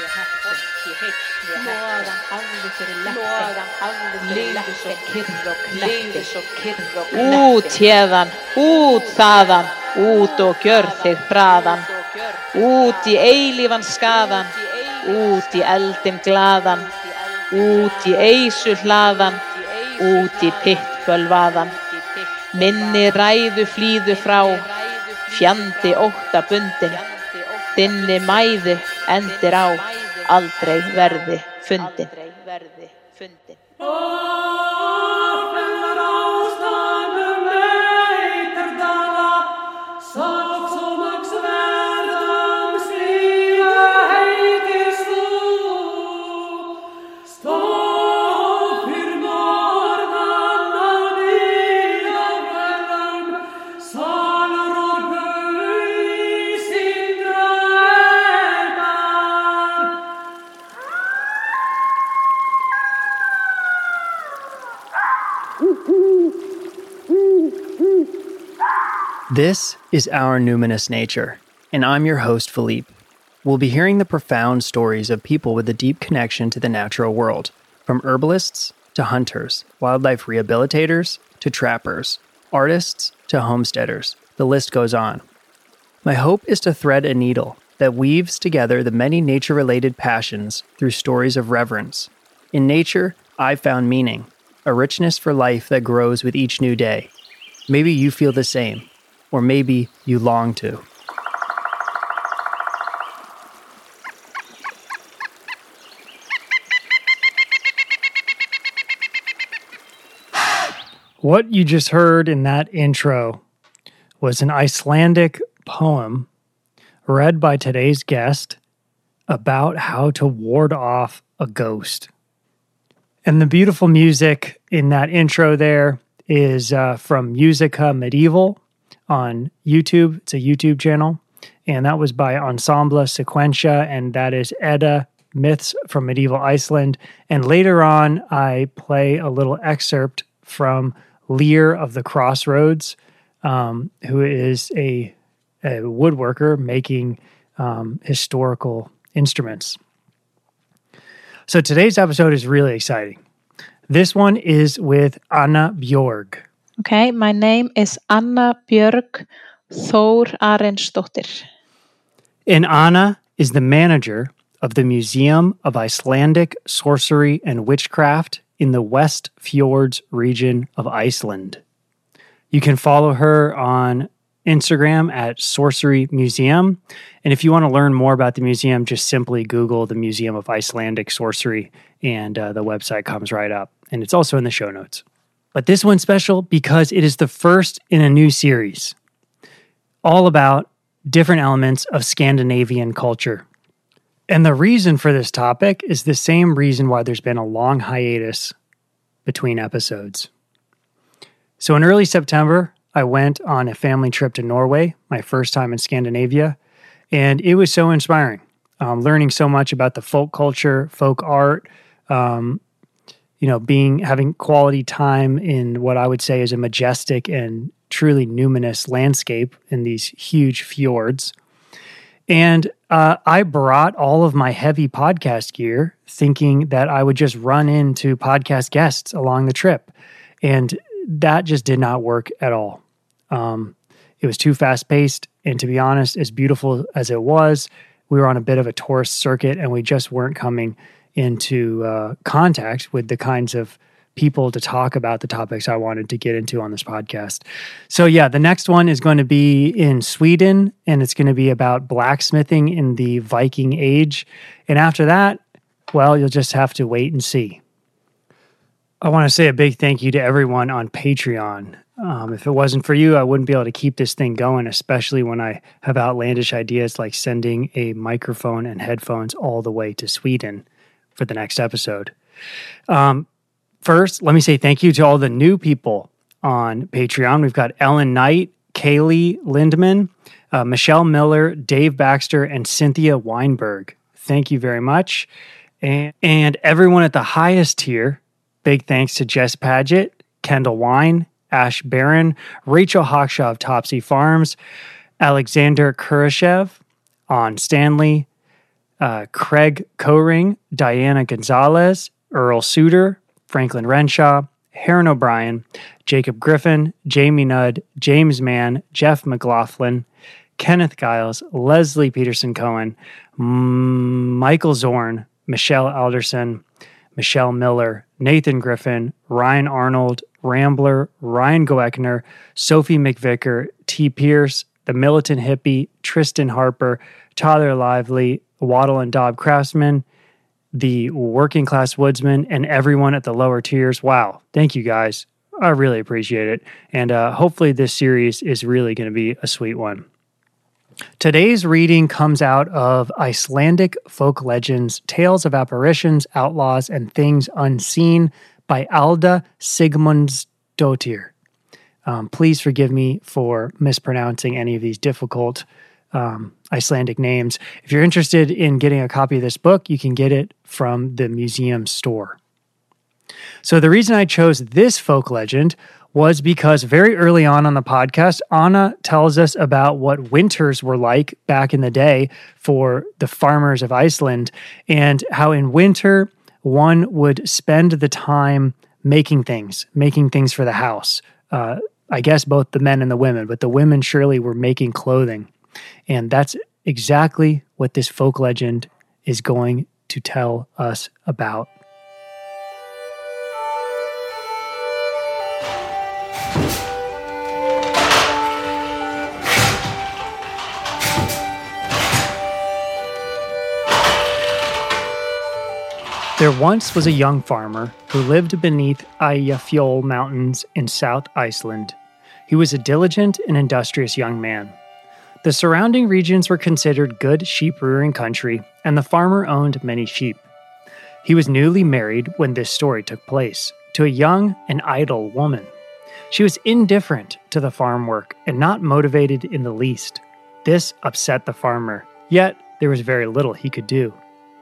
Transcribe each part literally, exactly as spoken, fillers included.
Út hérðan, út þaðan, út og gjör þig hraðan, út í eilífan skaðan, út í eldin glaðan, út í eisu hlaðan, út í pittbölvaðan. Minni ræðu flýðu frá, fjandi ótta bundin, þinni mæðu endir á, aldrei verði fundin. This is Our Numinous Nature, and I'm your host, Philippe. We'll be hearing the profound stories of people with a deep connection to the natural world, from herbalists to hunters, wildlife rehabilitators to trappers, artists to homesteaders. The list goes on. My hope is to thread a needle that weaves together the many nature-related passions through stories of reverence. In nature, I've found meaning, a richness for life that grows with each new day. Maybe you feel the same. Or maybe you long to. What you just heard in that intro was an Icelandic poem read by today's guest about how to ward off a ghost. And the beautiful music in that intro there is uh, from Musica Medieval on YouTube. It's a YouTube channel, and that was by Ensemble Sequentia, and that is Edda, Myths from Medieval Iceland. And later on, I play a little excerpt from Lear of the Crossroads, um, who is a, a woodworker making um, historical instruments. So today's episode is really exciting. This one is with Anna Björg. Okay, my name is Anna Björg Thorarinsdóttir. And Anna is the manager of the Museum of Icelandic Sorcery and Witchcraft in the West Fjords region of Iceland. You can follow her on Instagram at Sorcery Museum. And if you want to learn more about the museum, just simply Google the Museum of Icelandic Sorcery and uh, the website comes right up. And it's also in the show notes. But this one's special because it is the first in a new series, all about different elements of Scandinavian culture. And the reason for this topic is the same reason why there's been a long hiatus between episodes. So in early September, I went on a family trip to Norway, my first time in Scandinavia, and it was so inspiring. Um, learning so much about the folk culture, folk art, um, you know, being having quality time in what I would say is a majestic and truly numinous landscape in these huge fjords. And uh, I brought all of my heavy podcast gear, thinking that I would just run into podcast guests along the trip. And that just did not work at all. Um, it was too fast-paced. And to be honest, as beautiful as it was, we were on a bit of a tourist circuit and we just weren't coming into uh, contact with the kinds of people to talk about the topics I wanted to get into on this podcast. So yeah, the next one is going to be in Sweden, and it's going to be about blacksmithing in the Viking Age. And after that, well, you'll just have to wait and see. I want to say a big thank you to everyone on Patreon. Um, if it wasn't for you, I wouldn't be able to keep this thing going, especially when I have outlandish ideas like sending a microphone and headphones all the way to Sweden for the next episode. Um, first, let me say thank you to all the new people on Patreon. We've got Ellen Knight, Kaylee Lindman, uh, Michelle Miller, Dave Baxter, and Cynthia Weinberg. Thank you very much. And, and everyone at the highest tier, big thanks to Jess Paget, Kendall Wine, Ash Barron, Rachel Hawkshaw of Topsy Farms, Alexander Kurashev, On Stanley, uh, Craig Coring, Diana Gonzalez, Earl Suter, Franklin Renshaw, Heron O'Brien, Jacob Griffin, Jamie Nudd, James Mann, Jeff McLaughlin, Kenneth Giles, Leslie Peterson Cohen, M- Michael Zorn, Michelle Alderson, Michelle Miller, Nathan Griffin, Ryan Arnold, Rambler, Ryan Goeckner, Sophie McVicker, T. Pierce, The Militant Hippie, Tristan Harper, Tyler Lively, Waddle and Dobb Craftsman, The Working Class Woodsman, and everyone at the lower tiers. Wow. Thank you guys. I really appreciate it. And uh, hopefully this series is really going to be a sweet one. Today's reading comes out of Icelandic Folk Legends, Tales of Apparitions, Outlaws, and Things Unseen by Alda Sigmundsdóttir. Um, please forgive me for mispronouncing any of these difficult um, Icelandic names. If you're interested in getting a copy of this book, you can get it from the museum store. So the reason I chose this folk legend was because very early on on the podcast, Anna tells us about what winters were like back in the day for the farmers of Iceland, and how in winter one would spend the time making things, making things for the house. Uh, I guess both the men and the women, but the women surely were making clothing. And that's exactly what this folk legend is going to tell us about. There once was a young farmer who lived beneath Eyjafjall Mountains in South Iceland. He was a diligent and industrious young man. The surrounding regions were considered good sheep-rearing country, and the farmer owned many sheep. He was newly married when this story took place, to a young and idle woman. She was indifferent to the farm work and not motivated in the least. This upset the farmer, yet there was very little he could do.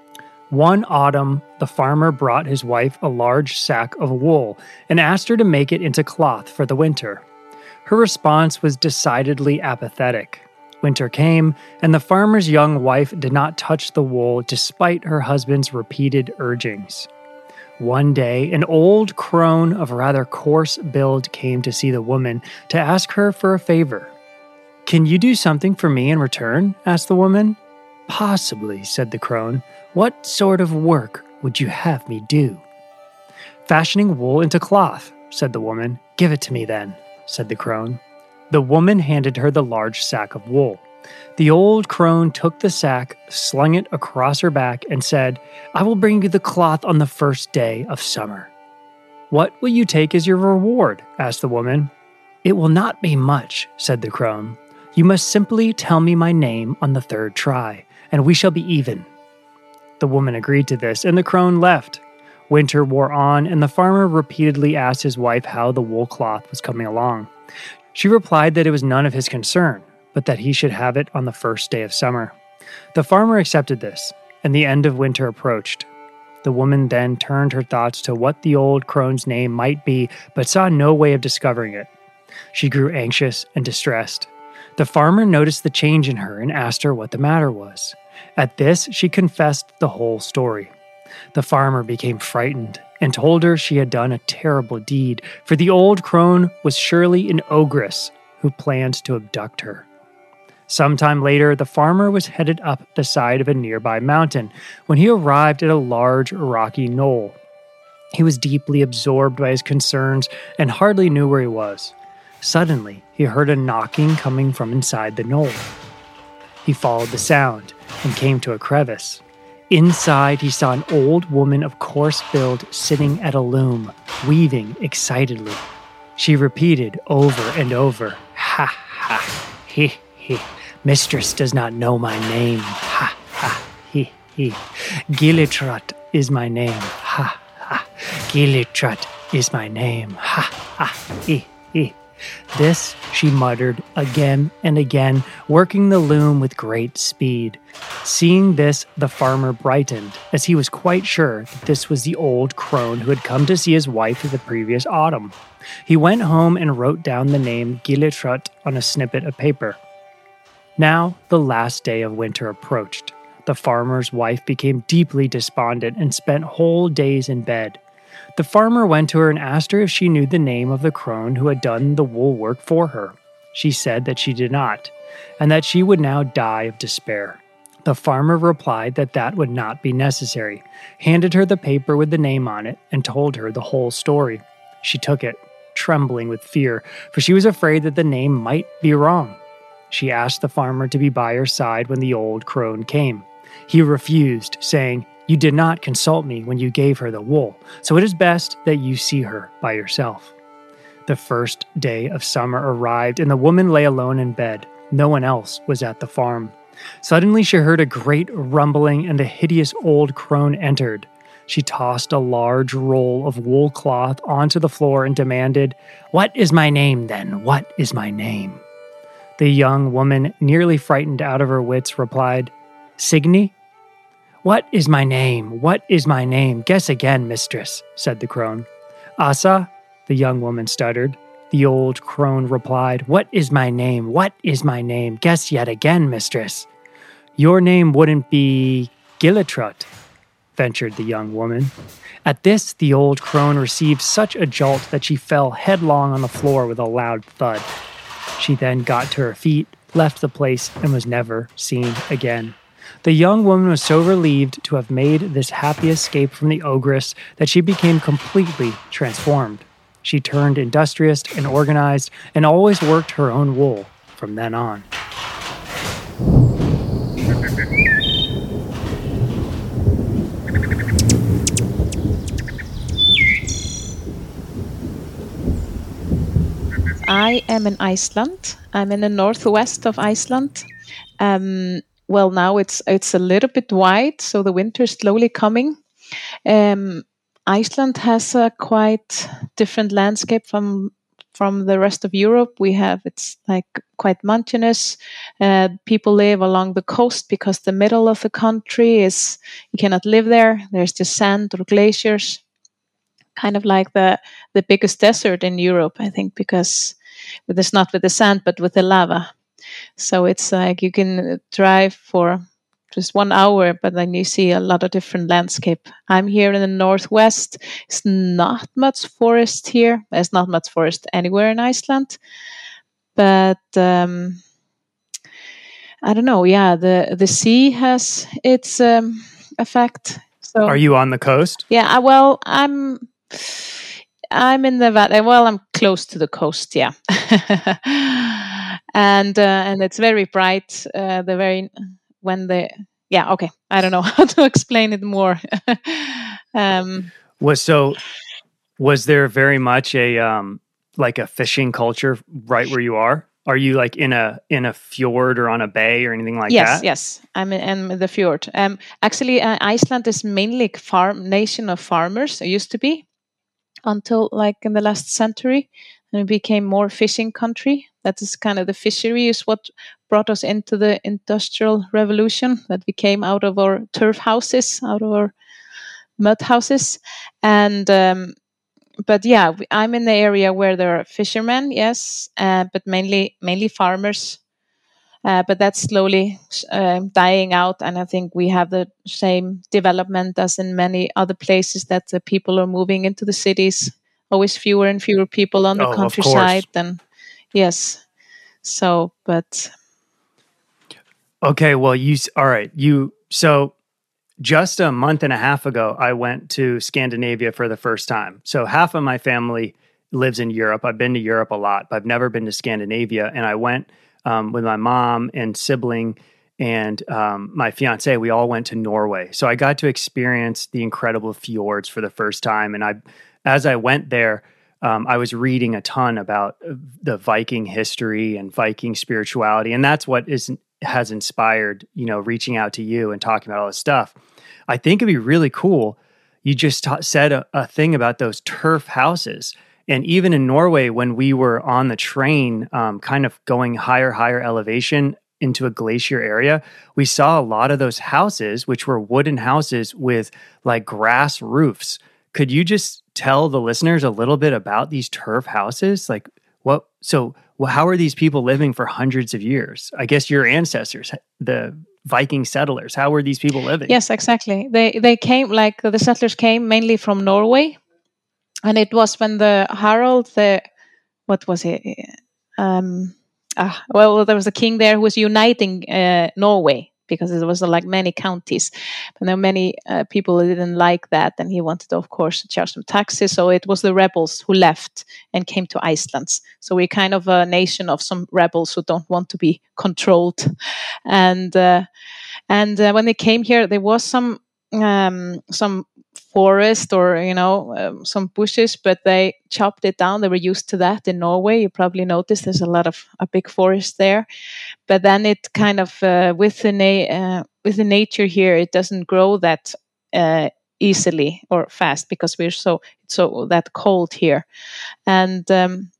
One autumn, the farmer brought his wife a large sack of wool and asked her to make it into cloth for the winter. Her response was decidedly apathetic. Winter came, and the farmer's young wife did not touch the wool despite her husband's repeated urgings. One day, an old crone of rather coarse build came to see the woman to ask her for a favor. "Can you do something for me in return?" asked the woman. "Possibly," said the crone. "What sort of work would you have me do?" "Fashioning wool into cloth," said the woman. "Give it to me then," said the crone. The woman handed her the large sack of wool. The old crone took the sack, slung it across her back, and said, "I will bring you the cloth on the first day of summer." "What will you take as your reward?" asked the woman. "It will not be much," said the crone. "You must simply tell me my name on the third try, and we shall be even." The woman agreed to this, and the crone left. Winter wore on, and the farmer repeatedly asked his wife how the wool cloth was coming along. She replied that it was none of his concern, but that he should have it on the first day of summer. The farmer accepted this, and the end of winter approached. The woman then turned her thoughts to what the old crone's name might be, but saw no way of discovering it. She grew anxious and distressed. The farmer noticed the change in her and asked her what the matter was. At this, she confessed the whole story. The farmer became frightened and told her she had done a terrible deed, for the old crone was surely an ogress who planned to abduct her. Sometime later, the farmer was headed up the side of a nearby mountain when he arrived at a large rocky knoll. He was deeply absorbed by his concerns and hardly knew where he was. Suddenly, he heard a knocking coming from inside the knoll. He followed the sound and came to a crevice. Inside, he saw an old woman of coarse build sitting at a loom, weaving excitedly. She repeated over and over, "Ha, ha, he, he. Mistress does not know my name. Ha, ha, he, he. Gilitrat is my name. Ha, ha. Gilitrat is my name. Ha, ha, he, he." This she muttered again and again, working the loom with great speed. Seeing this, the farmer brightened, as he was quite sure that this was the old crone who had come to see his wife the previous autumn. He went home and wrote down the name Gilitrat on a snippet of paper. Now the last day of winter approached. The farmer's wife became deeply despondent and spent whole days in bed. The farmer went to her and asked her if she knew the name of the crone who had done the wool work for her. She said that she did not, and that she would now die of despair. The farmer replied that that would not be necessary, handed her the paper with the name on it, and told her the whole story. She took it, trembling with fear, for she was afraid that the name might be wrong. She asked the farmer to be by her side when the old crone came. He refused, saying, "You did not consult me when you gave her the wool, so it is best that you see her by yourself." The first day of summer arrived, and the woman lay alone in bed. No one else was at the farm. Suddenly she heard a great rumbling, and a hideous old crone entered. She tossed a large roll of wool cloth onto the floor and demanded, "What is my name, then? What is my name?" The young woman, nearly frightened out of her wits, replied, "Signy?" "What is my name? What is my name? Guess again, mistress," said the crone. "Asa?" the young woman stuttered. The old crone replied, "What is my name? What is my name? Guess yet again, mistress." "Your name wouldn't be Gillitrut," ventured the young woman. At this, the old crone received such a jolt that she fell headlong on the floor with a loud thud. She then got to her feet, left the place, and was never seen again. The young woman was so relieved to have made this happy escape from the ogress that she became completely transformed. She turned industrious and organized and always worked her own wool from then on. I am in Iceland. I'm in the northwest of Iceland. Um, well, now it's it's a little bit white, so the winter is slowly coming. Um, Iceland has a quite different landscape from from the rest of Europe. We have it's like quite mountainous. Uh, people live along the coast because the middle of the country is you cannot live there. There's just sand or glaciers, kind of like the the biggest desert in Europe, I think, because with this not with the sand but with the lava. So it's like you can drive for just one hour, but then you see a lot of different landscape. I'm here in the northwest. It's not much forest here. There's not much forest anywhere in Iceland, but um, I don't know. Yeah, the the sea has its um, effect. So are you on the coast? Yeah. Well, I'm. I'm in the valley. Well, I'm close to the coast. Yeah. and uh, and it's very bright. Uh, the very when the yeah okay I don't know how to explain it more. um, was so was there very much a um, like a fishing culture right where you are? Are you like in a in a fjord or on a bay or anything like yes, that? Yes, yes. I'm in, I'm in the fjord. Um, actually, uh, Iceland is mainly a farm nation of farmers. It used to be until like in the last century, and it became more fishing country. That is kind of the fishery is what brought us into the industrial revolution, that we came out of our turf houses, out of our mud houses. And um, but yeah, I'm in the area where there are fishermen, yes, uh, but mainly mainly farmers. Uh, but that's slowly uh, dying out, and I think we have the same development as in many other places, that the people are moving into the cities. Always fewer and fewer people on the oh, countryside. And yes, so but okay, well, you all right? You so just a month and a half ago, I went to Scandinavia for the first time. So half of my family lives in Europe. I've been to Europe a lot, but I've never been to Scandinavia, and I went. Um, with my mom and sibling and um, my fiance, we all went to Norway. So I got to experience the incredible fjords for the first time. And I, as I went there, um, I was reading a ton about the Viking history and Viking spirituality. And that's what is has inspired, you know, reaching out to you and talking about all this stuff. I think it'd be really cool. You just ta- said a, a thing about those turf houses. And even in Norway, when we were on the train, um, kind of going higher, higher elevation into a glacier area, we saw a lot of those houses, which were wooden houses with like grass roofs. Could you just tell the listeners a little bit about these turf houses? Like what, so well, how are these people living for hundreds of years? I guess your ancestors, the Viking settlers? How were these people living? Yes, exactly. They they came, like the settlers came mainly from Norway, and it was when the Harald, the what was it? Um, ah, well, there was a king there who was uniting uh, Norway, because there was uh, like many counties, but there were many uh, people who didn't like that, and he wanted to, of course, charge some taxes. So it was the rebels who left and came to Iceland. So we're kind of a nation of some rebels who don't want to be controlled, and uh, and uh, when they came here, there was some um, some forest, or you know um, some bushes, but they chopped it down. They were used to that in Norway. You probably noticed there's a lot of a big forest there, but then it kind of uh, with the na- uh, with the nature here, it doesn't grow that uh, easily or fast, because we're so so that cold here, and um,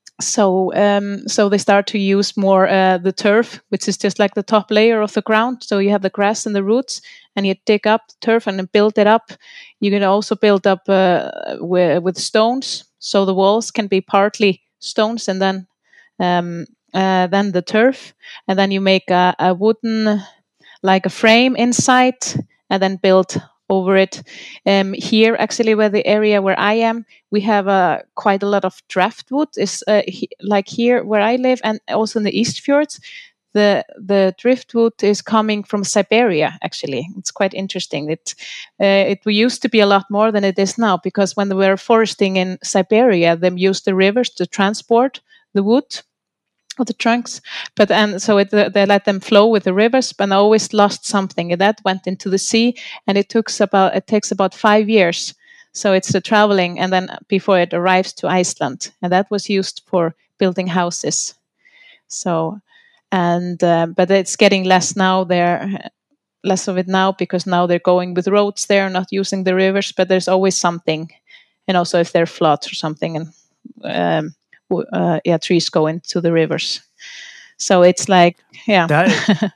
so um, so they start to use more uh, the turf, which is just like the top layer of the ground. So you have the grass and the roots, and you dig up the turf and then build it up. You can also build up uh, with, with stones, so the walls can be partly stones and then um, uh, then the turf, and then you make a, a wooden, like a frame inside, and then build over it. Um, here, actually, where the area where I am, we have uh, quite a lot of driftwood. Is uh, he, like here where I live, and also in the East Fjords, the the driftwood is coming from Siberia. Actually, it's quite interesting. It uh, it used to be a lot more than it is now, because when they were foresting in Siberia, they used the rivers to transport the wood of the trunks, but and so it, they let them flow with the rivers, but always lost something, and that went into the sea, and it took about it takes about five years. So it's the traveling, and then before it arrives to Iceland, and that was used for building houses. So, and uh, but it's getting less now. There, less of it now, because now they're going with roads. They're not using the rivers, but there's always something, and also if there are floods or something, and. Um, Uh, yeah, trees go into the rivers. So it's like, yeah. That is,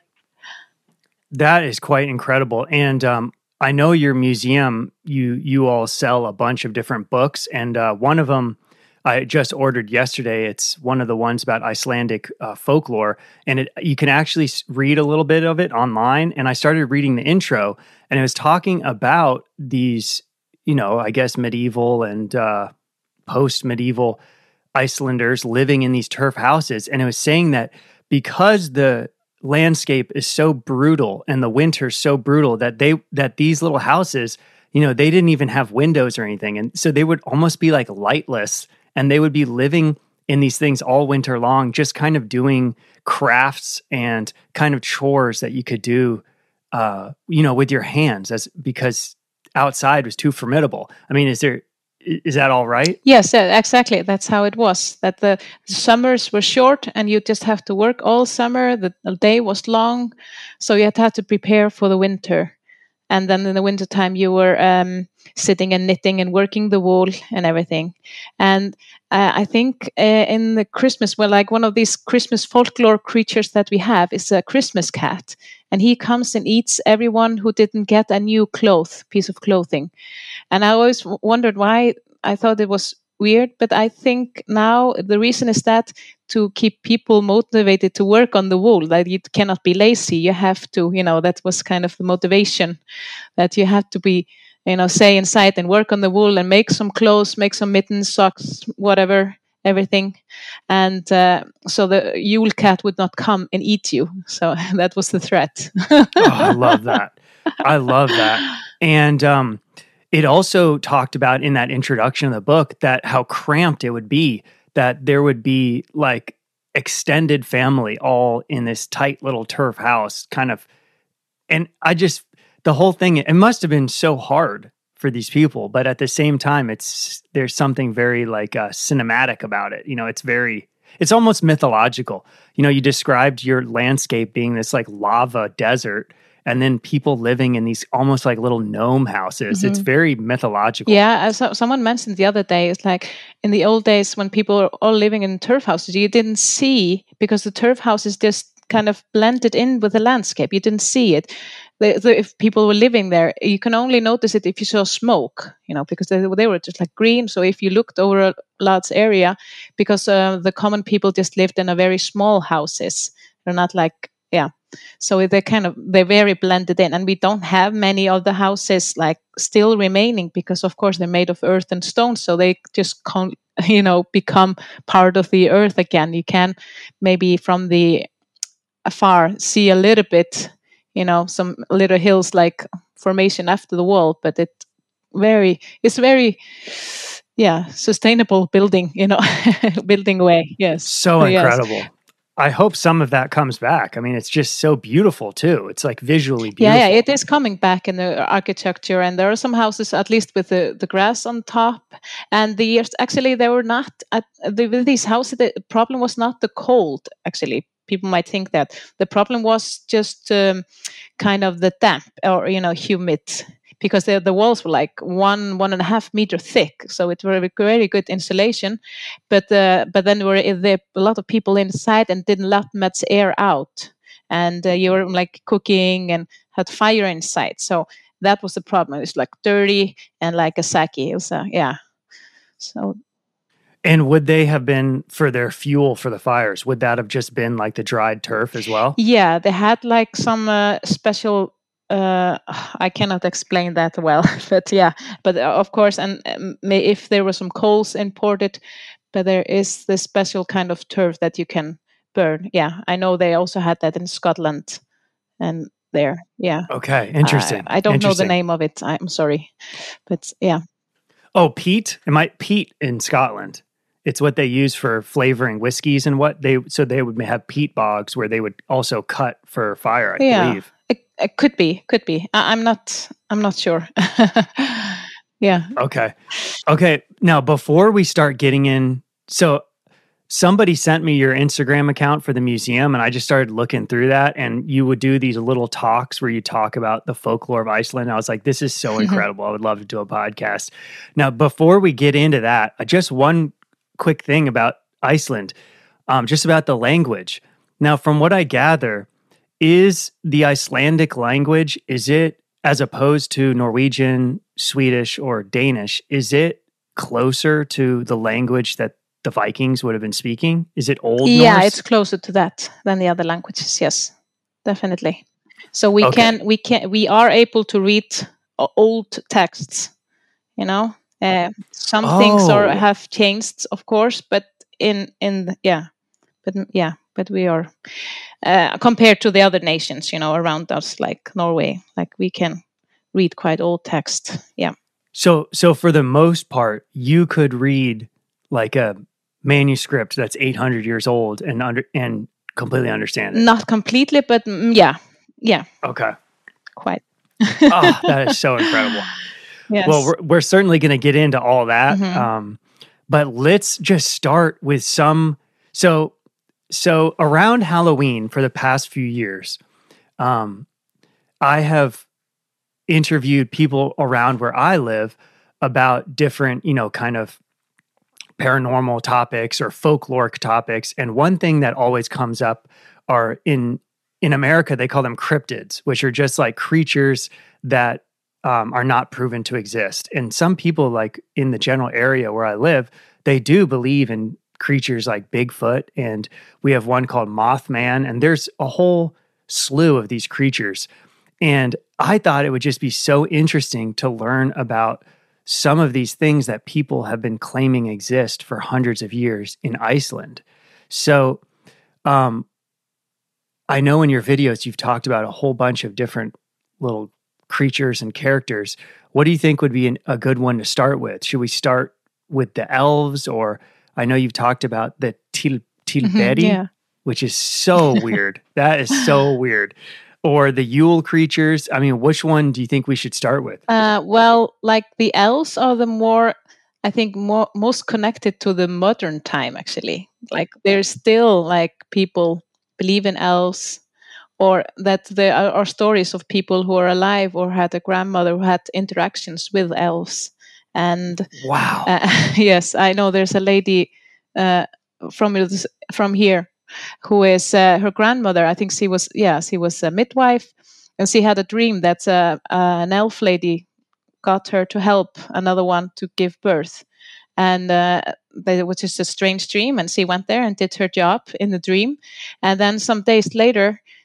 that is quite incredible. And um, I know your museum, you you all sell a bunch of different books, and uh, one of them I just ordered yesterday. It's one of the ones about Icelandic uh, folklore, and it, you can actually read a little bit of it online. And I started reading the intro, and it was talking about these, you know, I guess medieval and uh, post-medieval Icelanders living in these turf houses. And it was saying that because the landscape is so brutal and the winter's so brutal, that they that these little houses, you know, they didn't even have windows or anything. And so they would almost be like lightless, and they would be living in these things all winter long, just kind of doing crafts and kind of chores that you could do uh, you know, with your hands, as because outside was too formidable. I mean, is there Is that all right? Yes, uh, exactly. That's how it was. That the summers were short, and you just have to work all summer. The, the day was long, so you had to, have to prepare for the winter. And then in the wintertime, you were um, sitting and knitting and working the wool and everything. And uh, I think uh, in the Christmas, well, like one of these Christmas folklore creatures that we have is a Christmas cat. And he comes and eats everyone who didn't get a new cloth, piece of clothing. And I always w- wondered why. I thought it was weird, but I think now the reason is that to keep people motivated to work on the wool, that you cannot be lazy. You have to, you know, that was kind of the motivation, that you have to be, you know, stay inside and work on the wool and make some clothes, make some mittens, socks, whatever, everything. And uh, so the Yule cat would not come and eat you. So that was the threat. Oh, I love that. I love that. And, um, it also talked about in that introduction of the book that how cramped it would be, that there would be like extended family all in this tight little turf house kind of. And I just, the whole thing, it must have been so hard for these people, but at the same time, it's, there's something very like uh, cinematic about it. You know, it's very, it's almost mythological. You know, you described your landscape being this like lava desert, and then people living in these almost like little gnome houses. Mm-hmm. It's very mythological. Yeah, as someone mentioned the other day, it's like in the old days when people were all living in turf houses, you didn't see, because the turf houses just kind of blended in with the landscape. You didn't see it. The, the, if people were living there, you can only notice it if you saw smoke, you know, because they, they were just like green. So if you looked over a large area, because uh, the common people just lived in a very small houses. They're not like, yeah. So they kind of they're very blended in, and we don't have many of the houses like still remaining because, of course, they're made of earth and stone, so they just can't, you know, become part of the earth again. You can maybe from the afar see a little bit, you know, some little hills like formation after the wall, but it very it's very yeah sustainable building, you know, building way. Yes, So yes. incredible. I hope some of that comes back. I mean, it's just so beautiful too. It's like visually Yeah, beautiful. yeah, it is coming back in the architecture, and there are some houses, at least with the, the grass on top. And the actually, they were not at the, with these houses. The problem was not the cold. Actually, people might think that the problem was just um, kind of the damp or you know humid, because the, the walls were like one one and a half meter thick, so it was very good insulation. But uh, but then there were there a lot of people inside and didn't let much air out, and uh, you were like cooking and had fire inside. So that was the problem. It's like dirty and like a sake. It was uh, yeah. So. And would they have been for their fuel for the fires? Would that have just been like the dried turf as well? Yeah, they had like some uh, special. Uh, I cannot explain that well, but yeah, but uh, of course, and um, may, if there were some coals imported, but there is this special kind of turf that you can burn. Yeah, I know they also had that in Scotland, and there, yeah. Okay, interesting. I, I don't interesting. know the name of it. I'm sorry, but yeah. Oh, peat. It might peat in Scotland. It's what they use for flavoring whiskeys and what they so they would have peat bogs where they would also cut for fire, I yeah. believe. It, it could be, could be. I, I'm not. I'm not sure. Yeah. Okay. Okay. Now, before we start getting in, so somebody sent me your Instagram account for the museum, and I just started looking through that. And you would do these little talks where you talk about the folklore of Iceland. I was like, this is so incredible. I would love to do a podcast. Now, before we get into that, just one quick thing about Iceland, um, just about the language. Now, from what I gather, is the Icelandic language, is it, as opposed to Norwegian, Swedish, or Danish, is it closer to the language that the Vikings would have been speaking? Is it Old Yeah, Norse? it's closer to that than the other languages. Yes, definitely. So we Okay. can, we can, we are able to read o- old texts. You know, uh, some things are Oh. have changed, of course, but in in the- yeah, but mm, yeah, but we are uh, compared to the other nations, you know, around us, like Norway, like we can read quite old text. Yeah. So, so for the most part, you could read like a manuscript that's eight hundred years old and under and completely understand it. Not completely, but mm, yeah, yeah, Okay. quite. Oh, that is so incredible. Yes. Well, we're, we're certainly going to get into all that. Mhm. Um, but let's just start with some. So, so around Halloween for the past few years, um, I have interviewed people around where I live about different, you know, kind of paranormal topics or folkloric topics. And one thing that always comes up are in in America, they call them cryptids, which are just like creatures that um, are not proven to exist. And some people, like in the general area where I live, they do believe in creatures like Bigfoot. And we have one called Mothman. And there's a whole slew of these creatures. And I thought it would just be so interesting to learn about some of these things that people have been claiming exist for hundreds of years in Iceland. So, um, I know in your videos you've talked about a whole bunch of different little creatures and characters. What do you think would be an, a good one to start with? Should we start with the elves, or I know you've talked about the til, Tilberi, yeah. which is so weird. That is so weird. Or the Yule creatures. I mean, which one do you think we should start with? Uh, well, like the elves are the more, I think, more most connected to the modern time. Actually, like there's still like people believe in elves, or that there are, are stories of people who are alive or had a grandmother who had interactions with elves. And Wow. uh, yes, I know there's a lady uh, from from here who is uh, her grandmother. I think she was, yeah, she was a midwife, and she had a dream that uh, uh, an elf lady got her to help another one to give birth. And uh, it was just a strange dream, and she went there and did her job in the dream. And then some days later,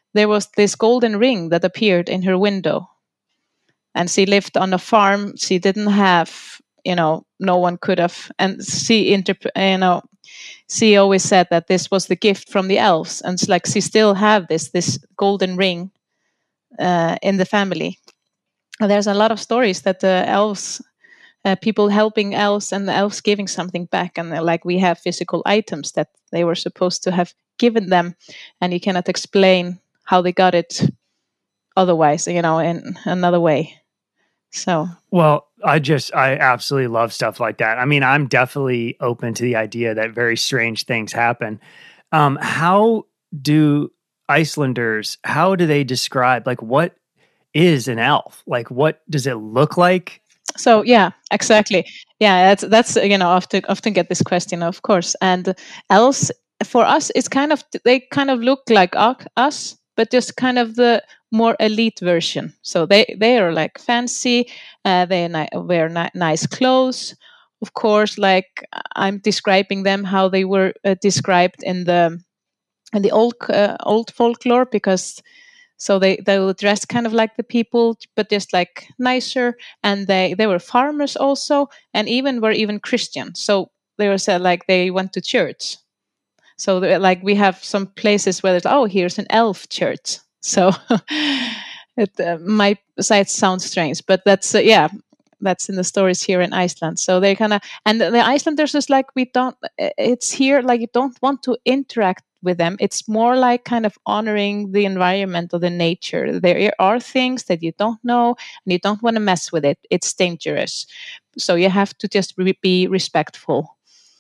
there was this golden ring that appeared in her window. And she lived on a farm. She didn't have, you know, no one could have. And she, interp- you know, she always said that this was the gift from the elves. And it's like she still have this, this golden ring uh, in the family. And there's a lot of stories that the elves, uh, people helping elves and the elves giving something back. And uh, like we have physical items that they were supposed to have given them. And you cannot explain how they got it otherwise, you know, in another way. So, well, I just, I absolutely love stuff like that. I mean, I'm definitely open to the idea that very strange things happen. Um, how do Icelanders, how do they describe, like, what is an elf? Like, what does it look like? So, yeah, exactly. Yeah, that's, that's you know, often, often get this question, of course. And elves, for us, it's kind of, they kind of look like us, but just kind of the more elite version. So they, they are like fancy, uh, they ni- wear ni- nice clothes. Of course, like I'm describing them how they were uh, described in the in the old uh, old folklore, because so they, they were dressed kind of like the people, but just like nicer. And they, they were farmers also, and even were even Christian. So they were said like they went to church. So like we have some places where there's, oh, here's an elf church. So it uh, might sight sound strange, but that's uh, yeah, that's in the stories here in Iceland. So they kind of, and the Icelanders is like, we don't, it's here like you don't want to interact with them. It's more like kind of honoring the environment or the nature. There are things that you don't know and you don't want to mess with it. It's dangerous. So you have to just re- be respectful.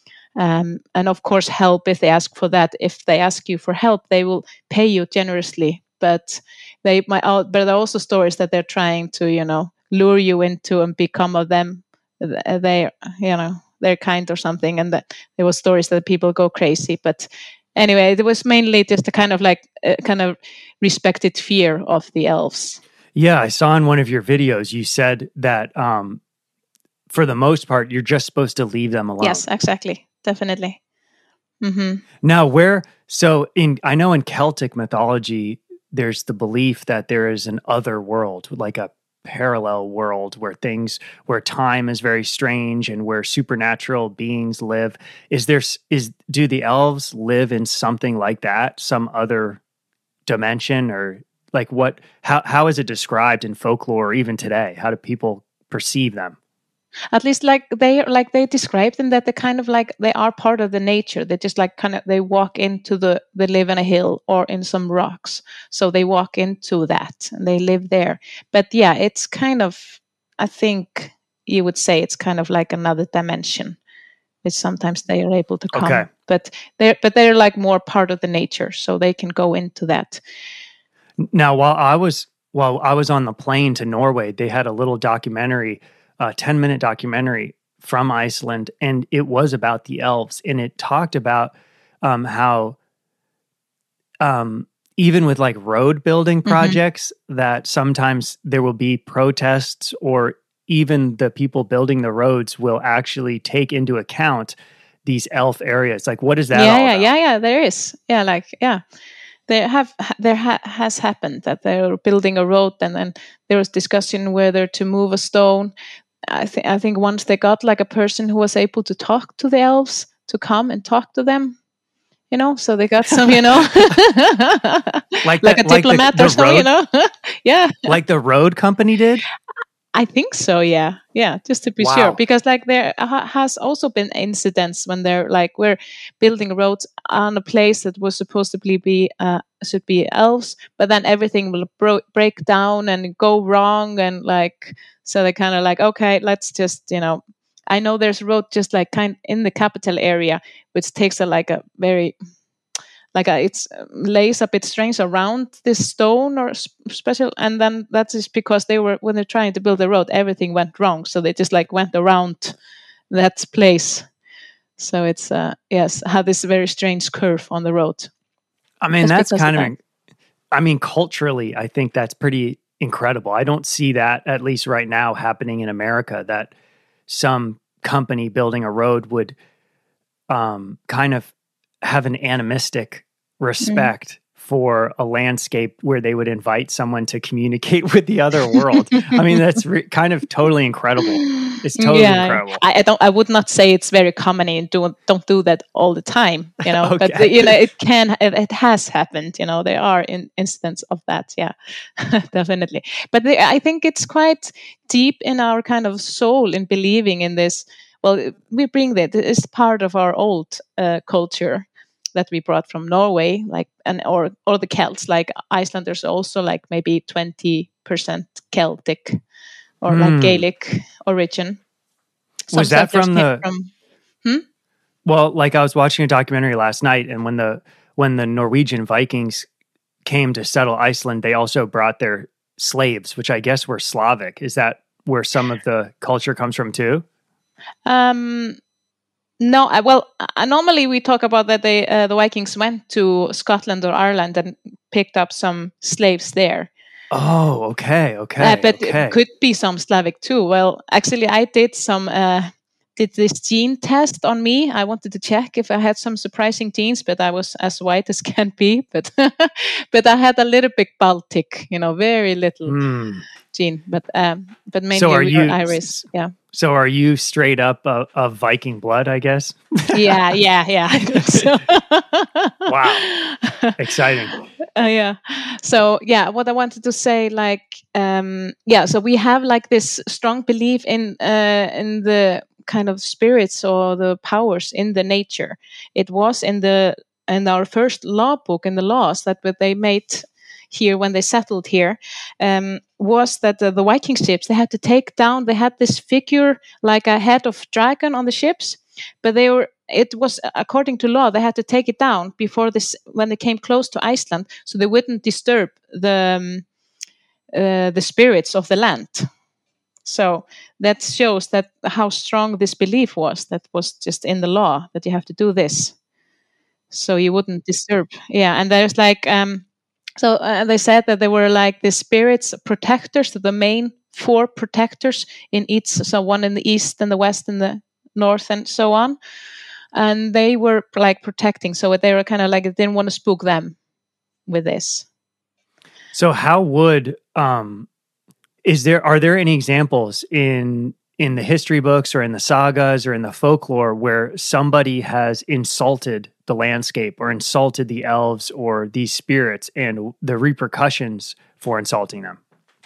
Um, and of course, help if they ask for that. If they ask you for help, they will pay you generously. But they might. But there are also stories that they're trying to, you know, lure you into and become of them. They, you know, they're kind or something. And that there were stories that people go crazy. But anyway, it was mainly just a kind of like a kind of respected fear of the elves. Yeah, I saw in one of your videos you said that um, for the most part, you're just supposed to leave them alone. Yes, exactly. Definitely. Mm-hmm. Now, where, so in, I know in Celtic mythology, there's the belief that there is an other world, like a parallel world where things, where time is very strange and where supernatural beings live. Is there, is, do the elves live in something like that? Some other dimension, or like what, how, how is it described in folklore, or even today? How do people perceive them? At least like they like they describe them that they kind of like they are part of the nature. They just like kind of they walk into the they live in a hill or in some rocks. So they walk into that and they live there. But yeah, it's kind of, I think you would say it's kind of like another dimension. Which sometimes they are able to come. Okay. But they're but they're like more part of the nature, so they can go into that. Now, while I was while I was on the plane to Norway, they had a little documentary, a ten minute documentary from Iceland, and it was about the elves, and it talked about um, how um, even with like road building projects, mm-hmm. that sometimes there will be protests, or even the people building the roads will actually take into account these elf areas. Like, what is that? Yeah, all yeah, about? yeah, yeah. There is, yeah, like, yeah. There have there ha- has happened that they were building a road, and then there was discussion whether to move a stone. I think I think once they got like a person who was able to talk to the elves to come and talk to them, you know. So they got some, you know, like like the, a diplomat like the, or the something, road, you know. Yeah, like the road company did. I think so, yeah. Yeah, just to be Wow. sure. Because like there ha- has also been incidents when they're like, we're building roads on a place that was supposedly be, uh, should be elves, but then everything will bro- break down and go wrong. And like, so they kind of like, okay, let's just, you know, I know there's a road just like kind in the capital area, which takes a like a very... like a, it's lays a bit strings around this stone or special, and then that is because they were when they're trying to build the road, everything went wrong, so they just like went around that place. So it's uh yes, had this very strange curve on the road. I mean, just that's kind of, that. I mean, culturally, I think that's pretty incredible. I don't see that, at least right now, happening in America, that some company building a road would um kind of have an animistic respect mm. for a landscape where they would invite someone to communicate with the other world. I mean, that's re- kind of totally incredible. It's totally yeah, incredible. I, I don't. I would not say it's very common, and do don't do that all the time. You know, Okay. but you know, it can. It, it has happened. You know, there are in, instances of that. Yeah, definitely. But the, I think it's quite deep in our kind of soul in believing in this. Well, we bring that. It's part of our old uh, culture that we brought from Norway, like and or or the Celts. Like Icelanders also like maybe twenty percent Celtic or Mm. like Gaelic origin. Some Was that settlers from came the? from- Hmm? Well, like I was watching a documentary last night, and when the when the Norwegian Vikings came to settle Iceland, they also brought their slaves, which I guess were Slavic. Is that where some of the culture comes from too? Um, no, I, well, uh, normally we talk about that they uh, the Vikings went to Scotland or Ireland and picked up some slaves there. Oh, okay, okay, Uh, but okay. it could be some Slavic too. Well, actually, I did some uh, did this gene test on me. I wanted to check if I had some surprising genes, but I was as white as can be. But but I had a little bit Baltic, you know, very little Hmm. gene. But um, but mainly So are we you- were Irish. Yeah, So are you straight up of, of Viking blood, I guess? yeah, yeah, yeah. I think so. Wow. Exciting. Uh, yeah. So yeah, what I wanted to say, like, um, yeah. So we have like this strong belief in uh, in the kind of spirits or the powers in the nature. It was in the in our first law book in the laws that what they made here when they settled here um, was that uh, the Viking ships they had to take down. They had this figure like a head of dragon on the ships, but they were. It was according to law they had to take it down before this when they came close to Iceland, so they wouldn't disturb the um, uh, the spirits of the land. So that shows that how strong this belief was. That was just in the law that you have to do this, so you wouldn't disturb. Yeah, and there's like um, so uh, they said that there were like the spirits protectors, the main four protectors in each. So one in the east and the west and the north and so on. And they were like protecting, so they were kind of like didn't want to spook them with this. So how would um is there are there any examples in in the history books or in the sagas or in the folklore where somebody has insulted the landscape or insulted the elves or these spirits and the repercussions for insulting them?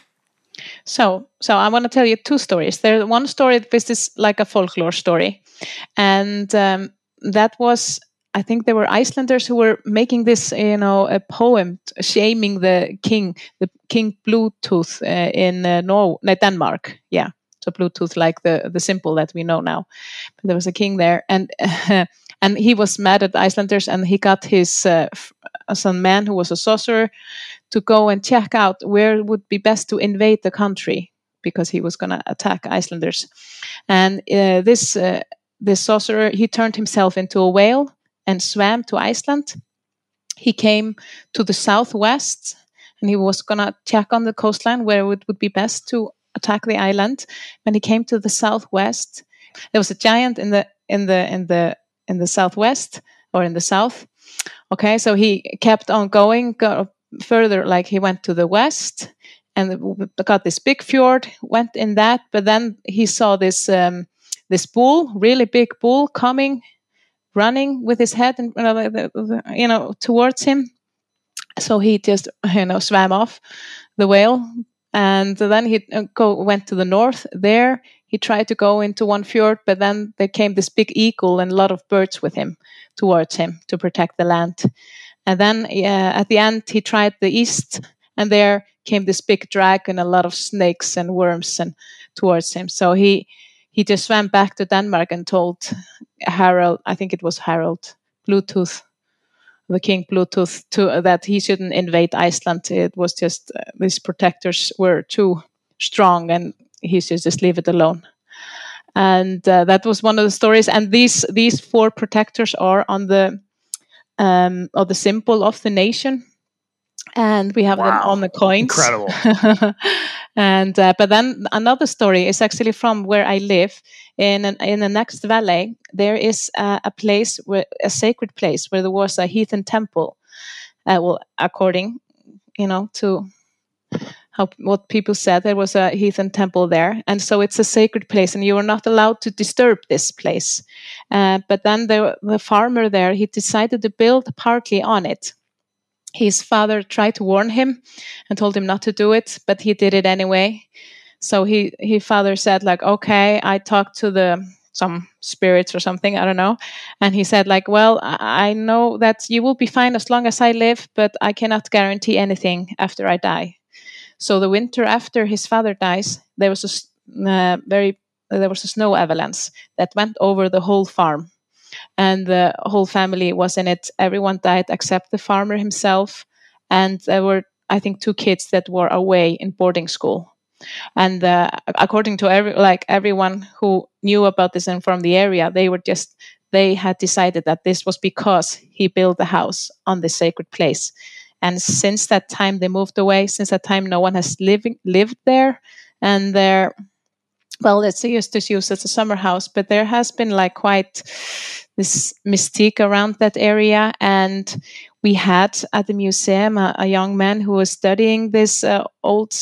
So, so I want to tell you two stories. There's one story this is like a folklore story, and um, that was I think there were Icelanders who were making this, you know, a poem shaming the king, the King Bluetooth uh, in uh, Norway, no, Denmark. Yeah, so Bluetooth, like the the symbol that we know now. But there was a king there, and uh, and he was mad at the Icelanders, and he got his uh, some man who was a sorcerer to go and check out where it would be best to invade the country because he was going to attack Icelanders. And uh, this uh, this sorcerer, he turned himself into a whale and swam to Iceland. He came to the southwest, and he was going to check on the coastline where it would be best to attack the island. When he came to the southwest, there was a giant in the in the in the in the southwest or in the south. Okay, so he kept on going go further, like he went to the west and got this big fjord, went in that, but then he saw this um, this bull, really big bull, coming, running with his head and you know towards him. So he just you know swam off the whale, and then he go went to the north. There he tried to go into one fjord, but then there came this big eagle and a lot of birds with him towards him to protect the land. And then uh, at the end he tried the east, and there came this big dragon, a lot of snakes and worms and towards him. So he he just swam back to Denmark and told Harald, I think it was Harald Bluetooth, the King Bluetooth, to uh, that he shouldn't invade Iceland. It was just uh, these protectors were too strong, and he should just leave it alone. And uh, that was one of the stories. And these these four protectors are on the um, or the symbol of the nation, and we have Wow. them on the coins. Incredible. And uh, but then another story is actually from where I live in an, in the next valley. There is a, a place where a sacred place where there was a heathen temple, Uh, well, according, you know, to how what people said, there was a heathen temple there, and so it's a sacred place, and you are not allowed to disturb this place. Uh, but then the, the farmer there, he decided to build partly on it. His father tried to warn him and told him not to do it, but he did it anyway. So he his father said, like, okay, I talked to the some spirits or something, I don't know. And he said, like, well, I I know that you will be fine as long as I live, but I cannot guarantee anything after I die. So the winter after his father dies, there was a s- uh, very there was a snow avalanche that went over the whole farm, and the whole family was in it. Everyone died except the farmer himself, and there were, I think, two kids that were away in boarding school. And uh, according to every like everyone who knew about this and from the area, they were just they had decided that this was because he built the house on this sacred place. And since that time, they moved away. Since that time, no one has living lived there, and there, well, it's used to use as a summer house, but there has been like quite this mystique around that area. And we had at the museum a, a young man who was studying this uh, old,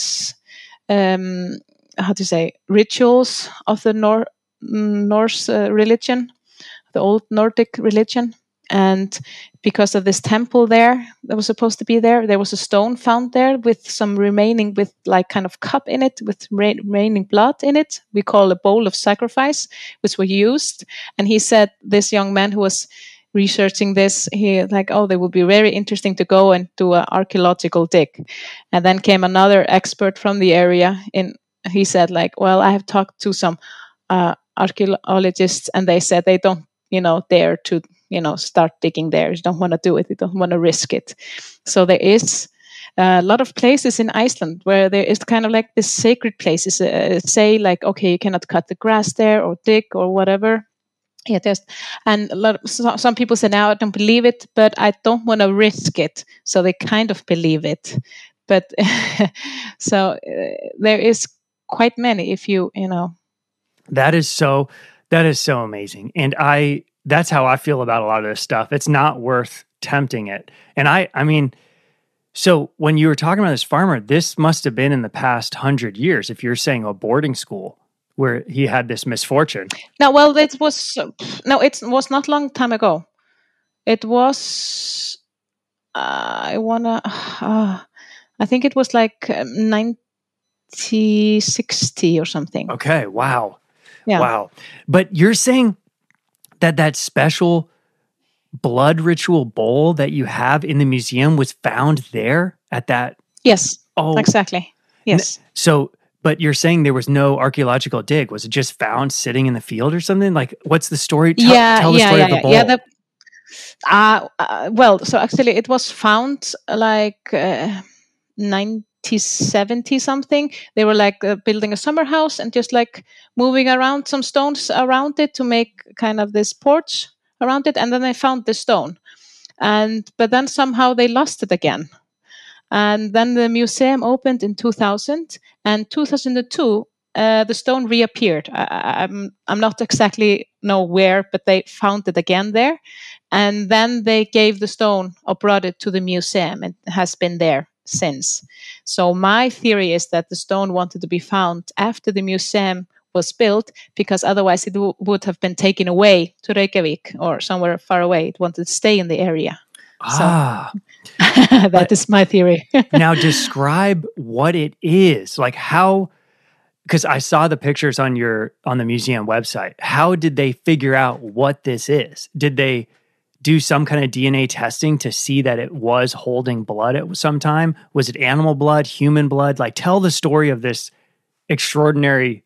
um, how to say, rituals of the Nor- Norse uh, religion, the old Nordic religion. And because of this temple there that was supposed to be there, there was a stone found there with some remaining, with like kind of cup in it, with re- remaining blood in it. We call a bowl of sacrifice, which were used. And he said, this young man who was researching this, he like, oh, they would be very interesting to go and do an archaeological dig. And then came another expert from the area. In he said, like, well, I have talked to some uh, archaeologists, and they said they don't, you know, dare to, you know, start digging there. You don't want to do it. You don't want to risk it. So there is a lot of places in Iceland where there is kind of like this sacred places. Uh, say like, okay, you cannot cut the grass there or dig or whatever. Yeah, just and a lot of, so, some people say now I don't believe it, but I don't want to risk it. So they kind of believe it, but so uh, there is quite many. If you you know, That is so that is so amazing. And I that's how I feel about a lot of this stuff. It's not worth tempting it. And I I mean, so when you were talking about this farmer, this must have been in the past hundred years, if you're saying a boarding school where he had this misfortune. no, well, it was no, it was not long time ago. It was uh, I wanna uh, I think it was like nineteen sixty or something. Okay, wow. Yeah. Wow. But you're saying that that special blood ritual bowl that you have in the museum was found there at that? Yes. Oh, exactly. Yes. N- so, but you're saying there was no archaeological dig. Was it just found sitting in the field or something? Like, what's the story? Tell, yeah, tell the yeah, story yeah, of the yeah, bowl. yeah. The, uh, uh, well, so actually it was found like uh, nineteen seventy something. They were like uh, building a summer house and just like moving around some stones around it to make kind of this porch around it. And then they found the stone. And but then somehow they lost it again. And then the museum opened in two thousand, and two thousand two uh, the stone reappeared. I, I'm I'm not exactly know where, but they found it again there, and then they gave the stone or brought it to the museum, and it has been there since. So my theory is that the stone wanted to be found after the museum was built, because otherwise it w- would have been taken away to Reykjavik or somewhere far away. It wanted to stay in the area. Ah. So that But- is my theory. Now describe what it is. Like how, because I saw the pictures on your on the museum website. How did they figure out what this is? Did they do some kind of D N A testing to see that it was holding blood at some time? Was it animal blood, human blood? Like tell the story of this extraordinary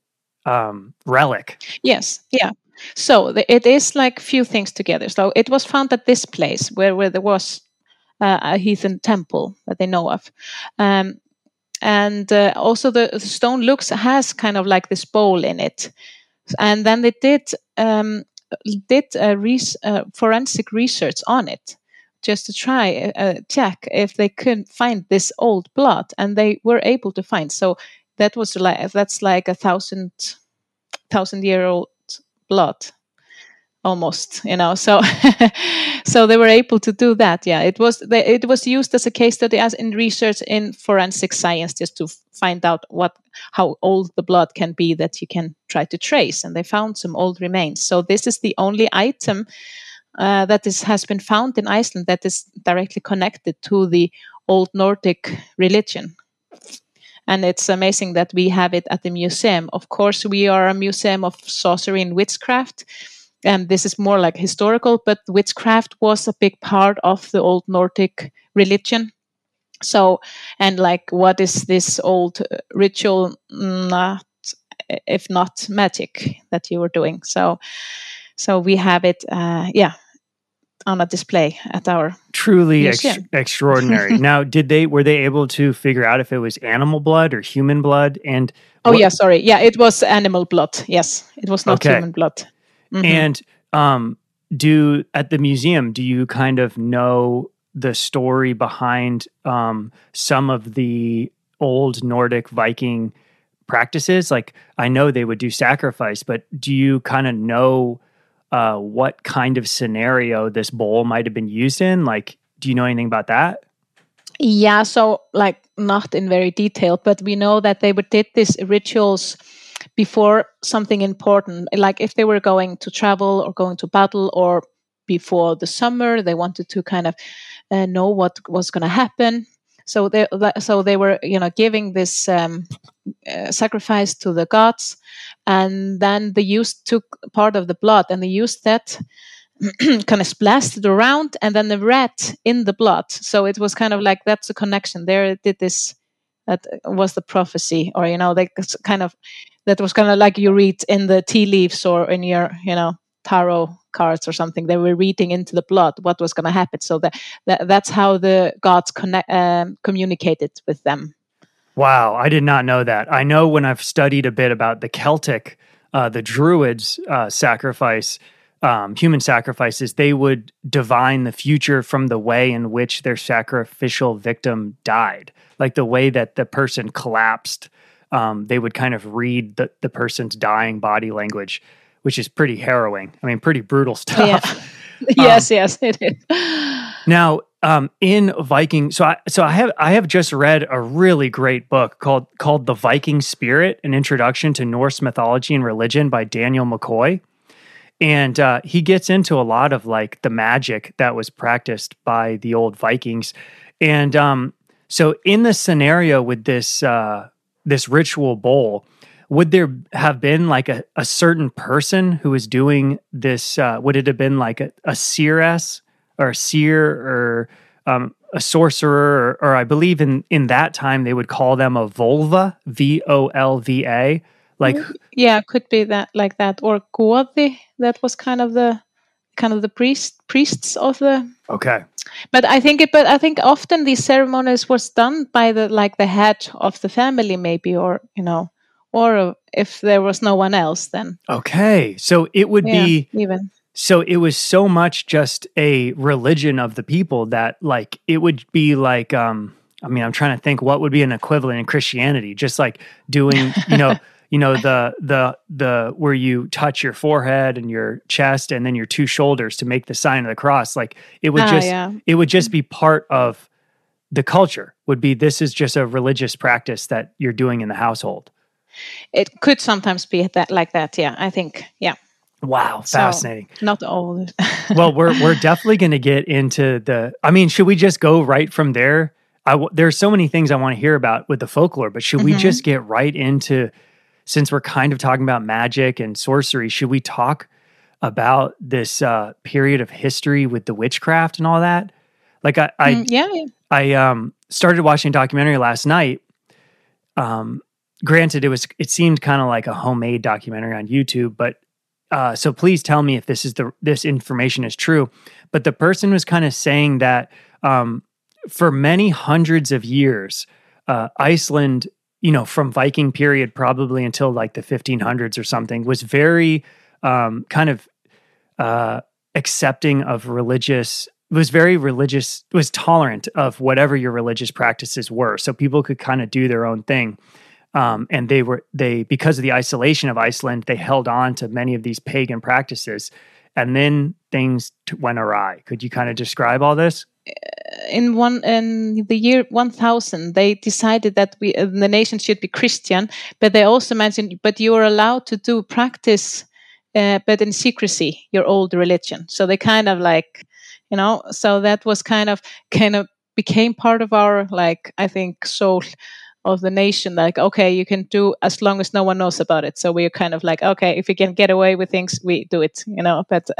um, relic. Yes, yeah. So the, it is like few things together. So it was found at this place where, where there was uh, a heathen temple that they know of. Um, and uh, also the, the stone looks has kind of like this bowl in it. And then they did um, did a res- uh, forensic research on it, just to try uh, check if they could find this old blood, and they were able to find. So that was like that's like a thousand thousand year old blood almost, you know. So, so they were able to do that. Yeah, it was they, it was used as a case study as in research in forensic science, just to find out what how old the blood can be that you can try to trace. And they found some old remains. So this is the only item uh, that is has been found in Iceland that is directly connected to the Old Nordic religion. And it's amazing that we have it at the museum. Of course, we are a museum of sorcery and witchcraft. And this is more like historical, but witchcraft was a big part of the Old Nordic religion. So, and like, what is this old ritual, not, if not magic, that you were doing? So, so we have it, uh, yeah, on a display at our truly ex- extraordinary. Now, did they were they able to figure out if it was animal blood or human blood? And oh what, yeah, sorry, yeah, it was animal blood. Yes, it was not okay. human blood. Mm-hmm. And um, do at the museum, do you kind of know the story behind um, some of the old Nordic Viking practices? Like, I know they would do sacrifice, but do you kind of know uh, what kind of scenario this bowl might have been used in? Like, do you know anything about that? Yeah, so like not in very detail, but we know that they would did these rituals before something important, like if they were going to travel or going to battle, or before the summer, they wanted to kind of uh, know what was going to happen. So they, so they were, you know, giving this um, uh, sacrifice to the gods, and then they used took part of the blood and they used that kind of splashed it around, and then the rat in the blood. So it was kind of like that's a connection. There it did this. That was the prophecy, or you know, like kind of that was kind of like you read in the tea leaves or in your, you know, tarot cards or something. They were reading into the blood what was going to happen. So that, that that's how the gods connect, um, communicated with them. Wow, I did not know that. I know when I've studied a bit about the Celtic, uh, the Druids uh, sacrifice, um, human sacrifices, they would divine the future from the way in which their sacrificial victim died. Like the way that the person collapsed, um, they would kind of read the, the person's dying body language, which is pretty harrowing. I mean, pretty brutal stuff. Yeah. yes, um, yes, it is. Now, um, in Viking, so I so I have I have just read a really great book called called The Viking Spirit: An Introduction to Norse Mythology and Religion by Daniel McCoy. And uh, he gets into a lot of like the magic that was practiced by the old Vikings. And um, so in the scenario with this uh, this ritual bowl, would there have been like a, a certain person who was doing this? Uh, would it have been like a, a seeress or a seer or um, a sorcerer? Or, or I believe in, in that time they would call them a volva, V O L V A. Like, yeah, could be that like that, or goði. That was kind of the kind of the priest priests of the. Okay. But I think it. But I think often these ceremonies was done by the like the head of the family, maybe, or you know, or if there was no one else, then. Okay, so it would yeah, be even. So it was so much just a religion of the people that like it would be like. um I mean, I'm trying to think what would be an equivalent in Christianity, just like doing, you know. You know, the the the where you touch your forehead and your chest and then your two shoulders to make the sign of the cross. Like it would ah, just yeah. it would just be part of the culture. Would be this is just a religious practice that you're doing in the household. It could sometimes be that like that. Yeah, I think. Yeah. Wow, fascinating. So, not all. Well, we're we're definitely going to get into the. I mean, should we just go right from there? I w- there's so many things I want to hear about with the folklore, but should mm-hmm. we just get right into? Since we're kind of talking about magic and sorcery, should we talk about this uh, period of history with the witchcraft and all that? Like I, I, mm, yeah, yeah. I um, started watching a documentary last night. Um, granted, it was it seemed kind of like a homemade documentary on YouTube, but uh, so please tell me if this is the this information is true. But the person was kind of saying that um, for many hundreds of years, uh, Iceland. You know, from Viking period probably until like the fifteen hundreds or something, was very um, kind of uh, accepting of religious, was very religious, was tolerant of whatever your religious practices were. So people could kind of do their own thing. Um, and they were, they, because of the isolation of Iceland, they held on to many of these pagan practices. and then things t- went awry. Could you kind of describe all this? In one in the year one thousand, they decided that we uh, the nation should be Christian, but they also mentioned, but you are allowed to do practice, uh, but in secrecy, your old religion. So they kind of like, you know, so that was kind of kind of became part of our, like, I think, soul of the nation. Like, okay, you can do as long as no one knows about it. So we're kind of like, okay, if we can get away with things, we do it, you know. But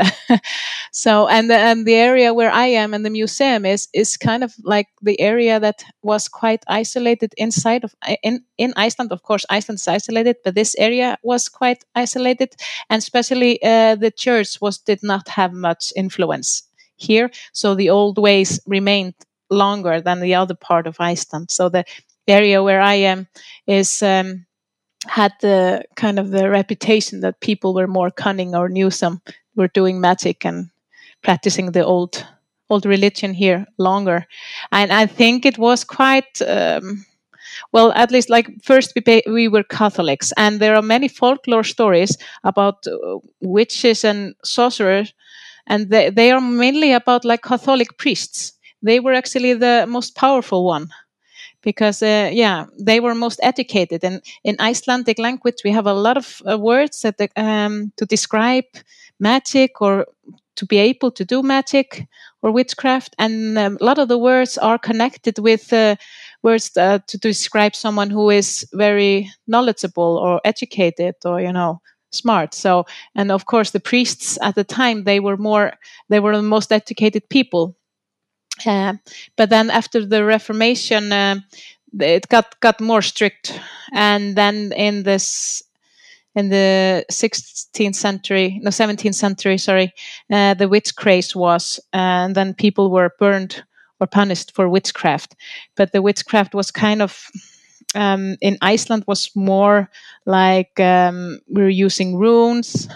so and the, and the area where I am and the museum is is kind of like the area that was quite isolated inside of in in Iceland. Of course, Iceland is isolated, but this area was quite isolated, and especially uh, the church was did not have much influence here. So the old ways remained longer than the other part of Iceland. So the area where I am is um, had the kind of the reputation that people were more cunning or knew some were doing magic and practicing the old old religion here longer. And I think it was quite um, well, at least like first we pay, we were Catholics, and there are many folklore stories about uh, witches and sorcerers, and they, they are mainly about like Catholic priests. They were actually the most powerful one. Because, uh, yeah, they were most educated. And in Icelandic language, we have a lot of uh, words that um, to describe magic or to be able to do magic or witchcraft. And um, a lot of the words are connected with uh, words uh, to describe someone who is very knowledgeable or educated or, you know, smart. So, and of course, the priests at the time, they were more, they were the most educated people. Uh, but then after the Reformation, uh, it got, got more strict, and then in this in the sixteenth century, no seventeenth century, sorry, uh, the witch craze was, and then people were burned or punished for witchcraft. But the witchcraft was kind of um, in Iceland was more like um, we were using runes,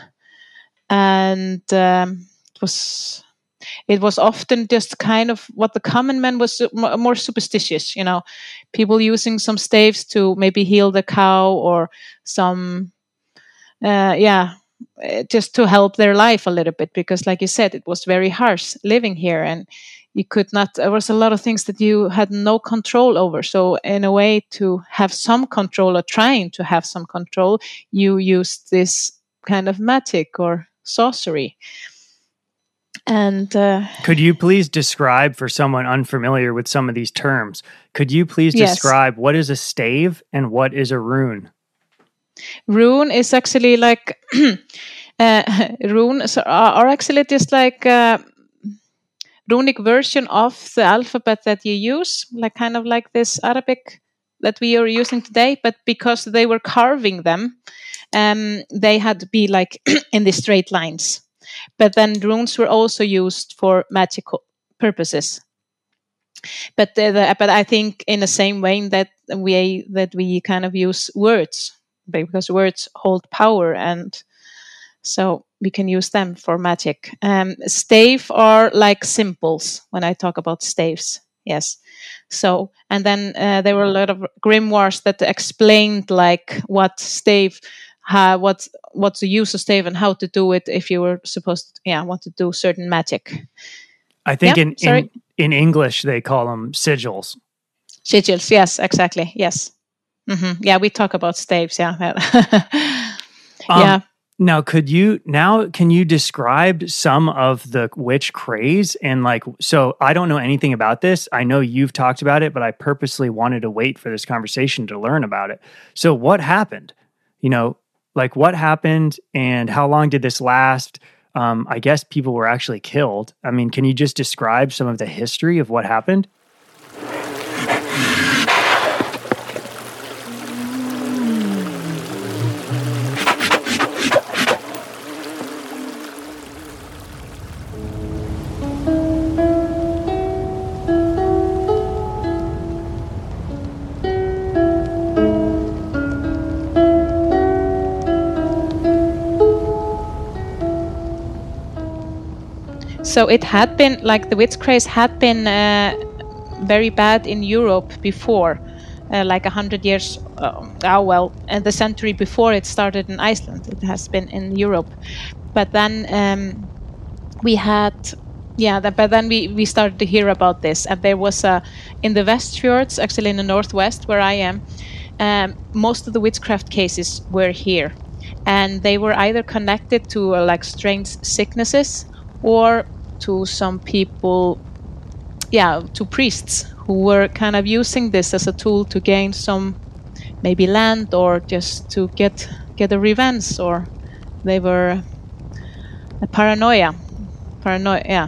and um, it was. It was often just kind of what the common man was more superstitious, you know, people using some staves to maybe heal the cow or some, uh, yeah, just to help their life a little bit. Because like you said, it was very harsh living here, and you could not, there was a lot of things that you had no control over. So in a way to have some control or trying to have some control, you used this kind of magic or sorcery. And uh, could you please describe for someone unfamiliar with some of these terms? Could you please yes. describe what is a stave and what is a rune? Rune is actually like uh, runes are, are actually just like a runic version of the alphabet that you use, like kind of like this Arabic that we are using today. But because they were carving them, um, they had to be like in the straight lines. But then runes were also used for magical purposes. But the, the, but I think in the same way that we that we kind of use words, because words hold power, and so we can use them for magic. Um, stave are like symbols when I talk about staves. Yes. So and then uh, there were a lot of grimoires that explained like what stave. How, what what's the use of stave and how to do it if you were supposed to, yeah, want to do certain magic. I think yeah, in, in in English they call them sigils. Sigils, yes, exactly, yes. Mm-hmm. Yeah, we talk about staves, yeah. um, yeah. Now, could you now can you describe some of the witch craze and like? So I don't know anything about this. I know you've talked about it, but I purposely wanted to wait for this conversation to learn about it. So what happened? You know. Like what happened and how long did this last? Um, I guess people were actually killed. I mean, can you just describe some of the history of what happened? So it had been, like the witch craze had been uh, very bad in Europe before, uh, like a hundred years, uh, oh well, and the century before it started in Iceland. It has been in Europe. But then um, we had, yeah, that, but then we, we started to hear about this. And there was a, in the Westfjords, actually in the northwest where I am, um, most of the witchcraft cases were here. And they were either connected to uh, like strange sicknesses or to some people, yeah, to priests who were kind of using this as a tool to gain some maybe land or just to get get a revenge, or they were a paranoia. Paranoia, yeah.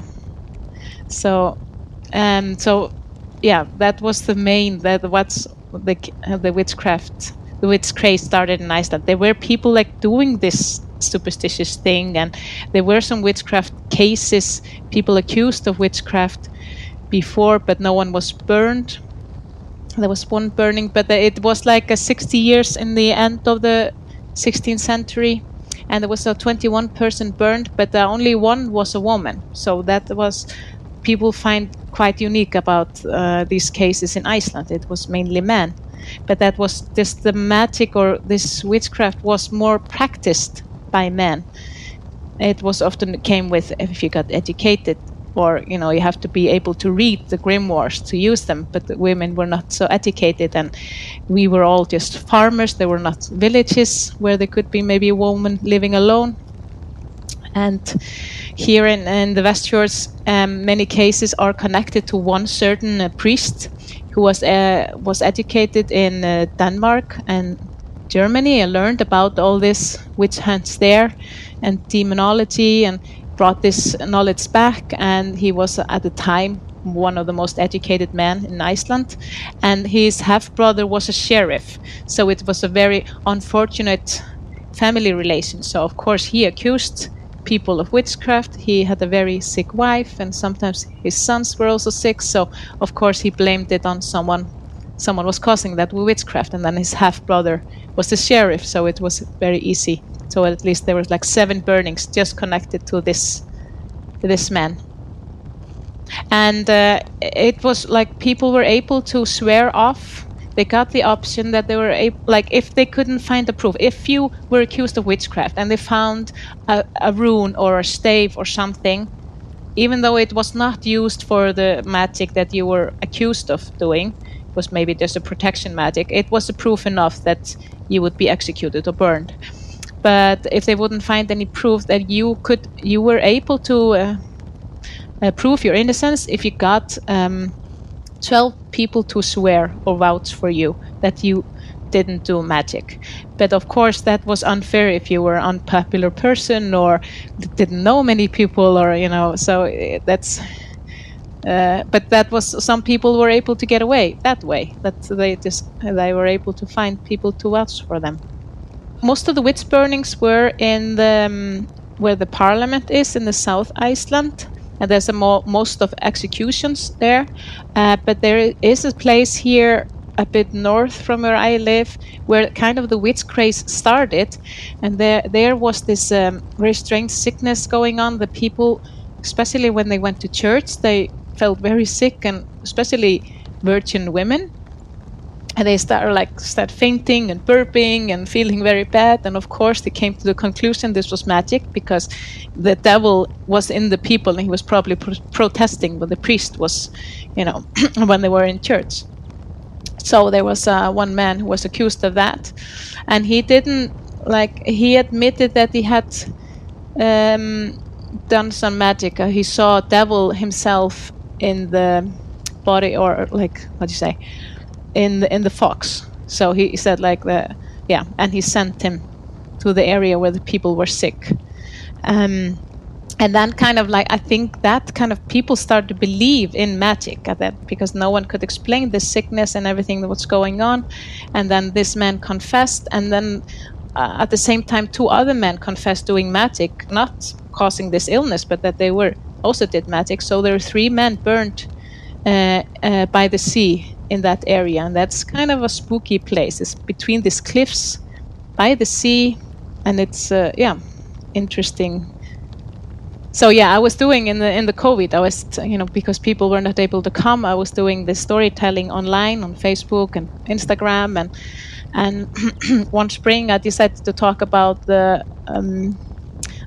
So, um, so, yeah, that was the main, that what's the, uh, the witchcraft, the witch craze started in Iceland. There were people like doing this superstitious thing, and there were some witchcraft cases, people accused of witchcraft before, but no one was burned. There was one burning, but it was like a sixty years in the end of the sixteenth century, and there was a twenty-one person burned, but uh, only one was a woman. So that was, people find quite unique about uh, these cases in Iceland. It was mainly men, but that was just the magic, or this witchcraft was more practiced by men. It was often came with, if you got educated, or, you know, you have to be able to read the grimoires to use them, but the women were not so educated, and we were all just farmers. There were not villages where there could be maybe a woman living alone. And here in, in the Westfjords, um, many cases are connected to one certain uh, priest who was uh, was educated in uh, Denmark and Germany, and learned about all this witch hunts there and demonology, and brought this knowledge back. And he was uh, at the time one of the most educated men in Iceland, and his half-brother was a sheriff. So it was a very unfortunate family relation. So of course he accused people of witchcraft. He had a very sick wife, and sometimes his sons were also sick. So of course he blamed it on someone. Someone was causing that with witchcraft, and then his half-brother was the sheriff. So it was very easy. So at least there was like seven burnings just connected to this, this man. And uh, it was like people were able to swear off. They got the option that they were able, like if they couldn't find the proof, if you were accused of witchcraft and they found a, a rune or a stave or something, even though it was not used for the magic that you were accused of doing, it was maybe just a protection magic, it was a proof enough that you would be executed or burned. But if they wouldn't find any proof, that you could, you were able to uh, uh, prove your innocence if you got um, twelve people to swear or vouch for you that you didn't do magic. But of course that was unfair if you were an unpopular person or didn't know many people, or, you know, so that's uh, but that was, some people were able to get away that way, that they just they were able to find people to vouch for them. Most of the witch burnings were in the um, where the parliament is in the South Iceland, and there's a mo- most of executions there. Uh, but there is a place here a bit north from where I live where kind of the witch craze started, and there there was this um, very strange sickness going on. The people, especially when they went to church, they felt very sick, and especially virgin women. And they start like start fainting and burping and feeling very bad. And of course, they came to the conclusion this was magic, because the devil was in the people, and he was probably pro- protesting when the priest was, you know, when they were in church. So there was uh, one man who was accused of that, and he didn't like. He admitted that he had um, done some magic. Uh, he saw a devil himself in the body, or like what do you say? in the in the fox. So he said like the yeah and he sent him to the area where the people were sick, um and then kind of like I think that kind of people started to believe in magic at that, because no one could explain the sickness and everything that was going on. And then this man confessed, and then uh, at the same time two other men confessed doing magic, not causing this illness, but that they were also did magic. So there were three men burned uh, uh, by the sea in that area, and that's kind of a spooky place. It's between these cliffs by the sea, and it's uh, yeah interesting. So yeah, I was doing in the in the COVID, I was, you know, because people were not able to come, I was doing the storytelling online on Facebook and Instagram, and and one spring I decided to talk about the um,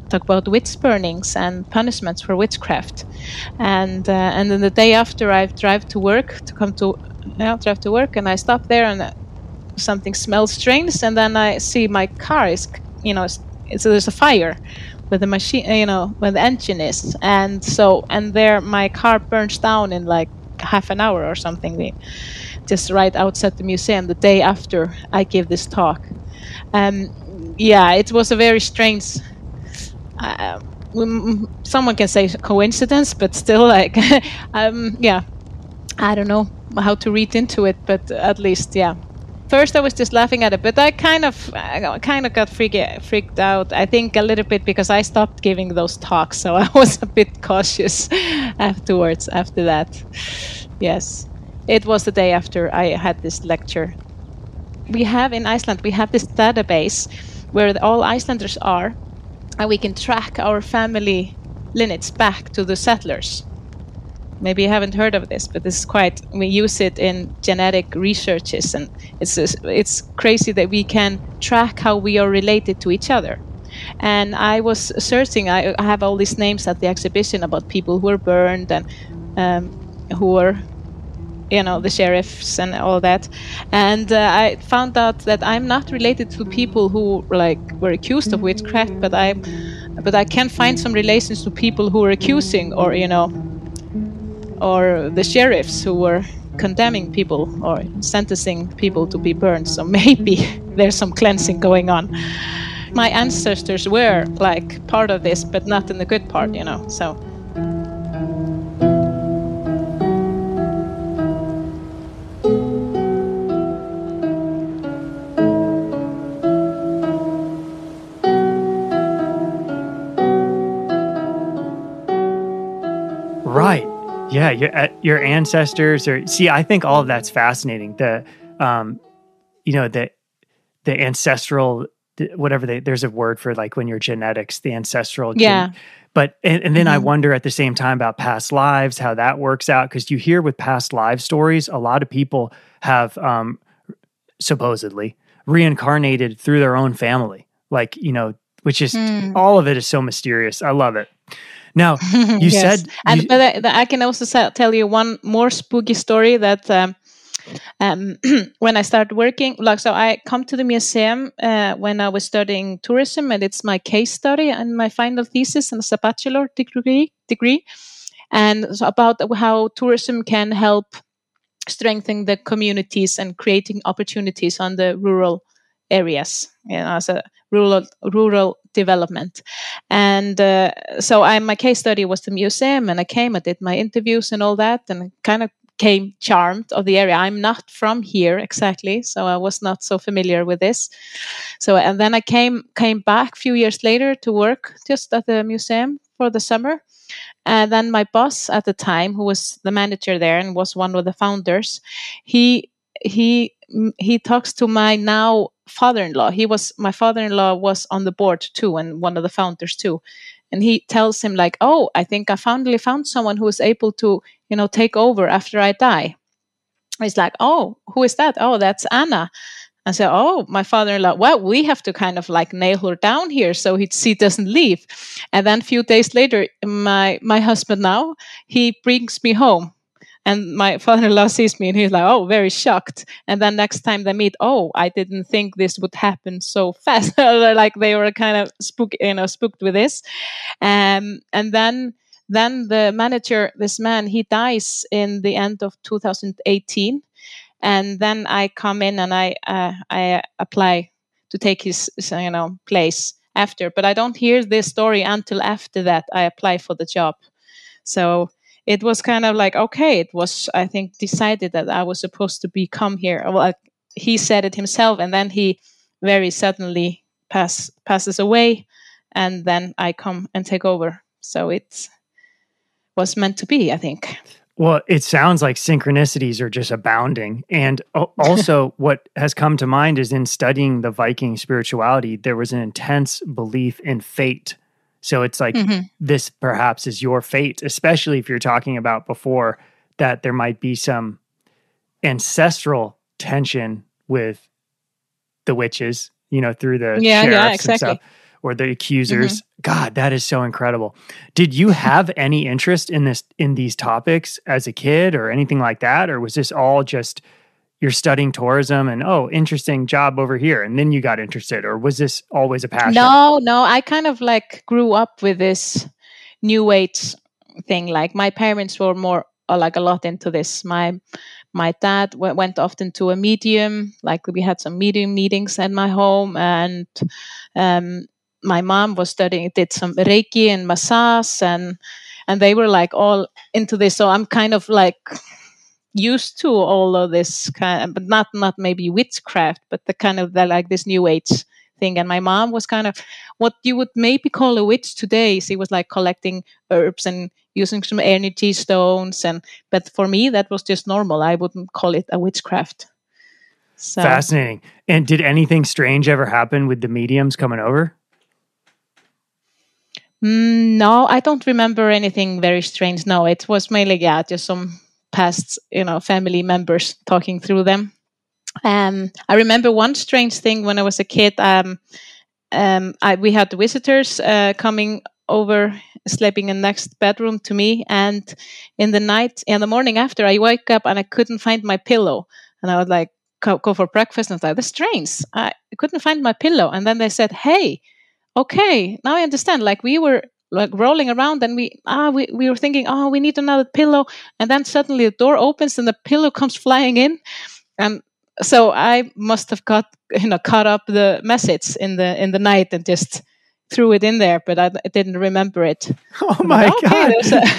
talk about witch burnings and punishments for witchcraft. And uh, and then the day after, I drive to work to come to yeah, drive to work, and I stop there, and uh, something smells strange, and then I see my car is, you know, it's, it's there's a fire with the machine, you know, where the engine is, and so and there my car burns down in like half an hour or something, just right outside the museum the day after I give this talk. Um, yeah, it was a very strange. Uh, someone can say coincidence, but still, like, um, yeah, I don't know how to read into it, but at least, yeah. First, I was just laughing at it, but I kind of, I kind of got freak, freaked out. I think a little bit because I stopped giving those talks, so I was a bit cautious afterwards. After that, yes, it was the day after I had this lecture. We have in Iceland, we have this database where all Icelanders are, and we can track our family lineage back to the settlers. Maybe you haven't heard of this, but this is quite, we use it in genetic researches, and it's it's crazy that we can track how we are related to each other. And I was searching, I, I have all these names at the exhibition about people who were burned and um, who were, you know, the sheriffs and all that. And uh, I found out that I'm not related to people who like were accused of witchcraft, but I, but I can find some relations to people who were accusing, or, you know, or the sheriffs who were condemning people or sentencing people to be burned. So maybe there's some cleansing going on. My ancestors were like part of this, but not in the good part, you know, so. Right. Yeah, your your ancestors, or see, I think all of that's fascinating. The, um, you know, the the ancestral, whatever they, there's a word for, like when your genetics, the ancestral. Yeah. Gen, but and, and then mm-hmm. I wonder at the same time about past lives, how that works out, because you hear with past life stories, a lot of people have um, supposedly reincarnated through their own family, like, you know, which is mm. all of it is so mysterious. I love it. Now, you yes. said... And, you, but I, I can also say, tell you one more spooky story that um, um, when I started working, like, so I come to the museum uh, when I was studying tourism, and it's my case study and my final thesis, and it's a bachelor degree, degree. And so about how tourism can help strengthen the communities and creating opportunities on the rural areas, you know, as a rural rural development. And uh, so I my case study was the museum, and I came, I did my interviews and all that, and kind of came charmed of the area. I'm not from here exactly, so I was not so familiar with this. So and then I came came back a few years later to work just at the museum for the summer. And then my boss at the time, who was the manager there and was one of the founders, he he he talks to my now father-in-law. He was my father-in-law was on the board too, and one of the founders too. And he tells him like, "Oh, I think I finally found someone who is able to, you know, take over after I die." He's like, "Oh, who is that?" "Oh, that's Anna." I said, "Oh, my father-in-law, well, we have to kind of like nail her down here so he, she doesn't leave." And then a few days later, my my husband now, he brings me home. And my father-in-law sees me and he's like, "Oh, very shocked." And then next time they meet, "Oh, I didn't think this would happen so fast." Like they were kind of spook, you know, spooked with this. Um, and then then the manager, this man, he dies in the end of two thousand eighteen. And then I come in and I uh, I apply to take his, you know, place after. But I don't hear this story until after that I apply for the job. So it was kind of like, okay, it was, I think, decided that I was supposed to become here. Well, he said it himself, and then he very suddenly pass, passes away, and then I come and take over. So it was meant to be, I think. Well, it sounds like synchronicities are just abounding. And also what has come to mind is in studying the Viking spirituality, there was an intense belief in fate. So it's like, mm-hmm. this perhaps is your fate, especially if you're talking about before that there might be some ancestral tension with the witches, you know, through the yeah, sheriffs yeah, exactly. and stuff, or the accusers. Mm-hmm. God, that is so incredible. Did you have any interest in this in these topics as a kid or anything like that? Or was this all just you're studying tourism and, oh, interesting job over here, and then you got interested? Or was this always a passion? No, no, I kind of like grew up with this new age thing. Like my parents were more uh, like a lot into this. My my dad w- went often to a medium. Like we had some medium meetings at my home, and um, my mom was studying, did some Reiki and massage, and and they were like all into this. So I'm kind of like used to all of this kind, but not not maybe witchcraft, but the kind of the, like this new age thing. And my mom was kind of what you would maybe call a witch today. She was like collecting herbs and using some energy stones, and but for me that was just normal. I wouldn't call it a witchcraft. So fascinating. And did anything strange ever happen with the mediums coming over? mm, no, I don't remember anything very strange. No, it was mainly yeah, just some past you know family members talking through them. Um, I remember one strange thing when I was a kid. Um, um, I, we had visitors uh, coming over, sleeping in the next bedroom to me. And in the night, in the morning after, I woke up and I couldn't find my pillow. And I would like go, go for breakfast, and I was like, that's strange. I couldn't find my pillow. And then they said, hey, okay, now I understand. Like we were like rolling around, and we ah we, we were thinking, oh, we need another pillow. And then suddenly the door opens and the pillow comes flying in. And so I must have got you know caught up the message in the in the night and just threw it in there, but I, I didn't remember it. Oh my okay, god!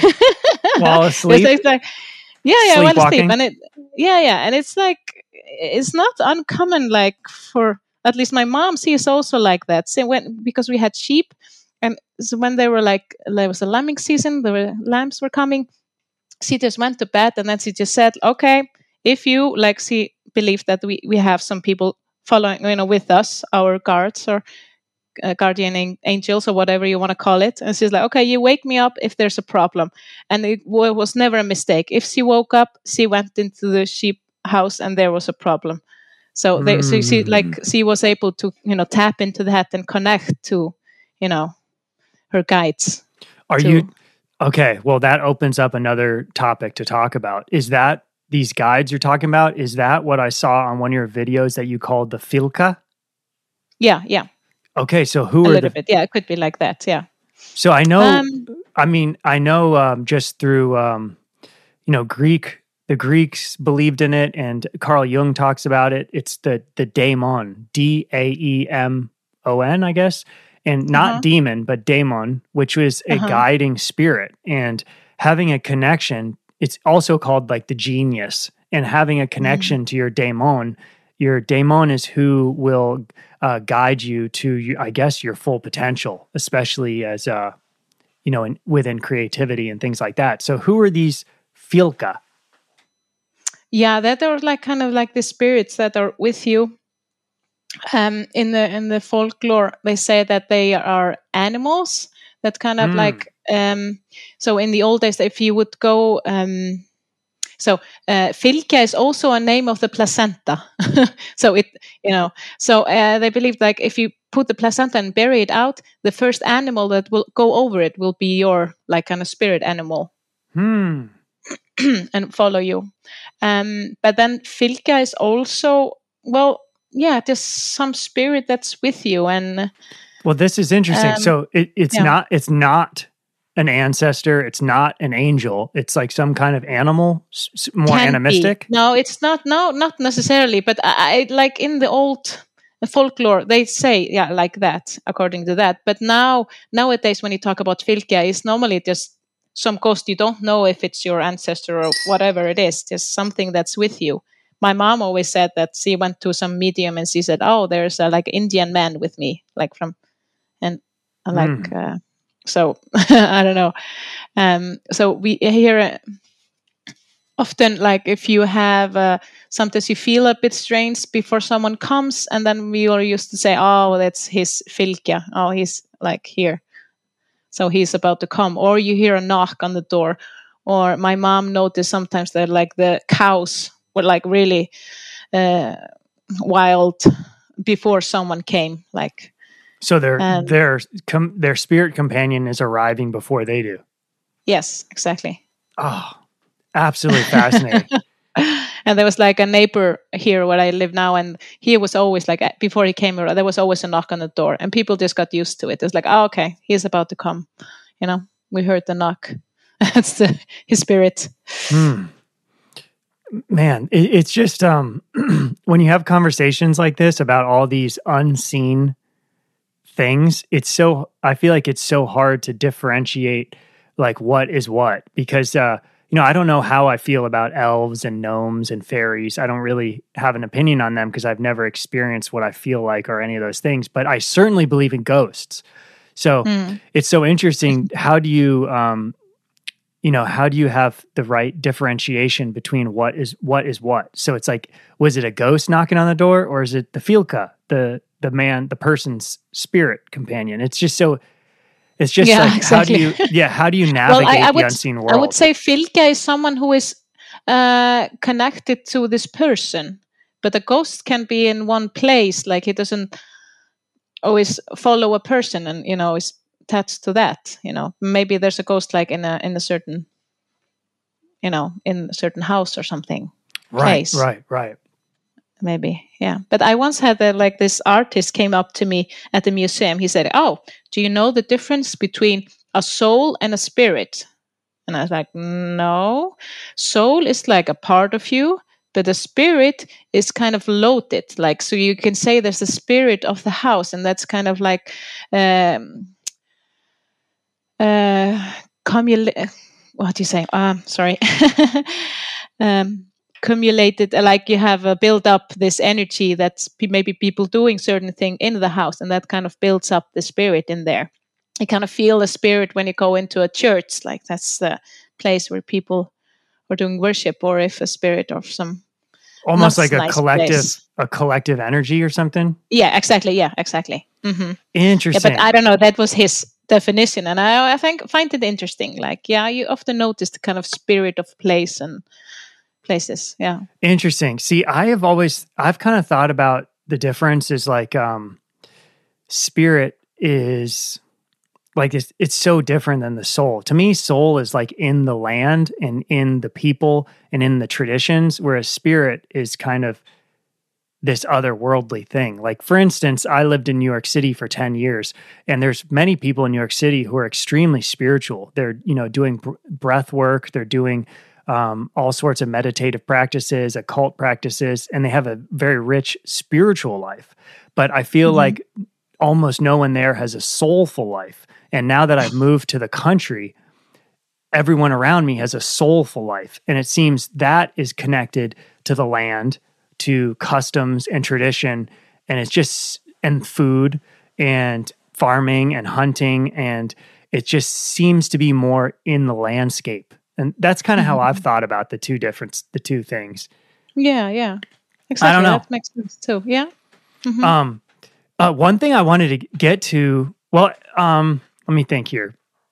A, While asleep, it's like, yeah, yeah, while Sleepwalking? asleep, and it, yeah, yeah, and it's like it's not uncommon. Like for at least my mom, she is also like that. So when because we had sheep, and so when they were like there was a lambing season, the were, lambs were coming. She just went to bed, and then she just said, okay, if you like, she believed that we, we have some people following, you know, with us, our guards or uh, guardian an- angels or whatever you want to call it. And she's like, okay, you wake me up if there's a problem. And it w- was never a mistake. If she woke up, she went into the sheep house and there was a problem. So they, so she like she was able to, you know, tap into that and connect to, you know, her guides. Are to, you okay? Well, that opens up another topic to talk about. Is that these guides you're talking about? Is that what I saw on one of your videos that you called the Filka? Yeah, yeah. Okay, so who A are little the? bit, yeah. It could be like that, yeah. So I know. Um, I mean, I know um, just through um, you know Greek. The Greeks believed in it, and Carl Jung talks about it. It's the the daemon, D A E M O N, I guess, and not Uh-huh. demon, but daemon, which was a Uh-huh. guiding spirit. And having a connection, it's also called like the genius. And having a connection to your daemon, your daemon is who will uh, guide you to, your, I guess, your full potential, especially as uh, you know, in, within creativity and things like that. So, who are these Filka? Yeah, that are like kind of like the spirits that are with you. Um, in the in the folklore, they say that they are animals that kind of Mm. like. Um, so in the old days, if you would go, um, so uh, Fylgja is also a name of the placenta. So it, you know, so uh, they believe like if you put the placenta and bury it out, the first animal that will go over it will be your like kind of spirit animal. Hmm. And follow you. Um, but then Fylgja is also, well, yeah, just some spirit that's with you. And Well, this is interesting. Um, so it, it's yeah. not it's not an ancestor. It's not an angel. It's like some kind of animal, s- s- more can animistic. be. No, it's not. No, not necessarily. But I, I like in the old folklore, they say yeah, like that, according to that. But now nowadays, when you talk about Fylgja, it's normally just some ghost you don't know if it's your ancestor or whatever it is, just something that's with you. My mom always said that she went to some medium and she said, "Oh, there's a like Indian man with me, like from," and uh, like Mm. uh, so. I don't know. Um, so we hear uh, often like if you have uh, sometimes you feel a bit strange before someone comes, and then we all used to say, "Oh, that's his Fylgja. Oh, he's like here." So he's about to come, or you hear a knock on the door, or my mom noticed sometimes that like the cows were like really uh, wild before someone came, like So their And their com, their spirit companion is arriving before they do. yes, exactly. Oh, absolutely fascinating. And there was like a neighbor here where I live now, and he was always like, before he came here, there was always a knock on the door, and people just got used to it. It's like, oh, okay, he's about to come. You know, we heard the knock. That's the, his spirit. Hmm. Man, it, it's just um, when you have conversations like this about all these unseen things, it's so, I feel like it's so hard to differentiate like what is what, because uh, you know, I don't know how I feel about elves and gnomes and fairies. I don't really have an opinion on them because I've never experienced what I feel like or any of those things, but I certainly believe in ghosts. So Mm. it's so interesting. How do you, um, you know, how do you have the right differentiation between what is what is what? So it's like, was it a ghost knocking on the door, or is it the Filka, the the man, the person's spirit companion? It's just so, it's just Yeah, like, exactly. how do you, yeah, how do you Well, navigate I, I the would unseen world? I would say Filka is someone who is uh, connected to this person, but a ghost can be in one place. Like he doesn't always follow a person, and you know is attached to that. You know, maybe there's a ghost like in a in a certain, you know, in a certain house or something. right, place. right, right. Maybe, yeah. But I once had a, like this artist came up to me at the museum. He said, "Oh, do you know the difference between a soul and a spirit?" And I was like, "No, soul is like a part of you, but a spirit is kind of loaded. Like, so you can say there's the spirit of the house, and that's kind of like um, uh, cumul- what do you say? Um, sorry." um, Cumulated, uh, like you have uh, built up this energy that's p- maybe people doing certain thing in the house, and that kind of builds up the spirit in there. You kind of feel the spirit when you go into a church, like that's the place where people are doing worship, or if a spirit of some Almost not like a nice collective, place. a collective energy or something. Yeah, exactly. Yeah, exactly. hmm Yeah, Interesting. but I don't know. That was his definition, and I, I think find it interesting. Like, yeah, you often notice the kind of spirit of place and places. Yeah. Interesting. See, I have always, I've kind of thought about the difference is like, um, spirit is like, it's, it's so different than the soul. To me, soul is like in the land and in the people and in the traditions, whereas spirit is kind of this otherworldly thing. Like, for instance, I lived in New York City for ten years, and there's many people in New York City who are extremely spiritual. They're, you know, doing br- breath work, they're doing um, all sorts of meditative practices, occult practices, and they have a very rich spiritual life. But I feel Mhm. like almost no one there has a soulful life. And now that I've moved to the country, everyone around me has a soulful life. And it seems that is connected to the land, to customs and tradition. And it's just, and food and farming and hunting. And it just seems to be more in the landscape. And that's kind of how I've thought about the two different, the two things. Yeah, yeah. Exactly. I don't know. That makes sense too. Yeah. Mhm. Um, uh, one thing I wanted to get to, well, um, let me think here.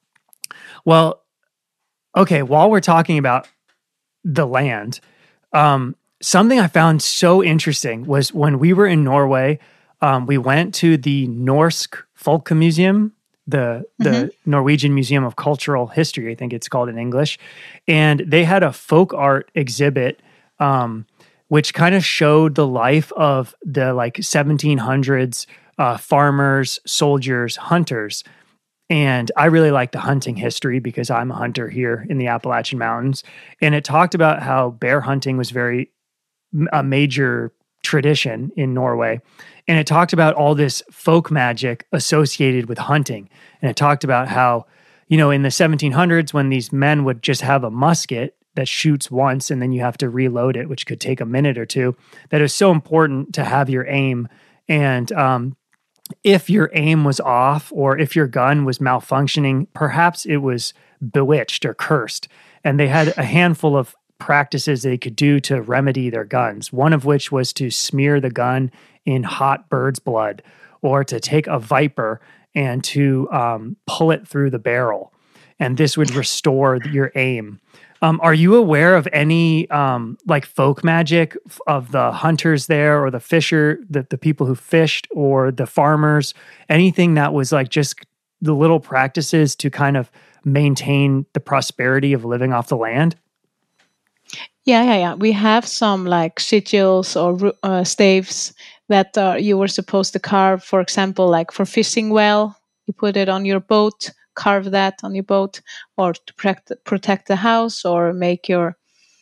Well, okay, while we're talking about the land, um, something I found so interesting was when we were in Norway, um, we went to the Norsk Folkemuseum, the the Mhm. Norwegian Museum of Cultural History, I think it's called in English, and they had a folk art exhibit, um, which kind of showed the life of the like seventeen hundreds uh, farmers, soldiers, hunters. And I really like the hunting history because I'm a hunter here in the Appalachian Mountains. And it talked about how bear hunting was very a major tradition in Norway. And it talked about all this folk magic associated with hunting. And it talked about how, you know, in the seventeen hundreds, when these men would just have a musket that shoots once and then you have to reload it, which could take a minute or two, that it was so important to have your aim. And um, if your aim was off or if your gun was malfunctioning, perhaps it was bewitched or cursed. And they had a handful of practices they could do to remedy their guns, one of which was to smear the gun in hot bird's blood or to take a viper and to um, pull it through the barrel. And this would restore your aim. Um, are you aware of any um, like folk magic of the hunters there, or the fisher, the, the people who fished, or the farmers? Anything that was like just the little practices to kind of maintain the prosperity of living off the land? Yeah, yeah, yeah. We have some like sigils or uh, staves that uh, you were supposed to carve. For example, like for fishing well, you put it on your boat. Carve that on your boat, or to protect protect the house, or make your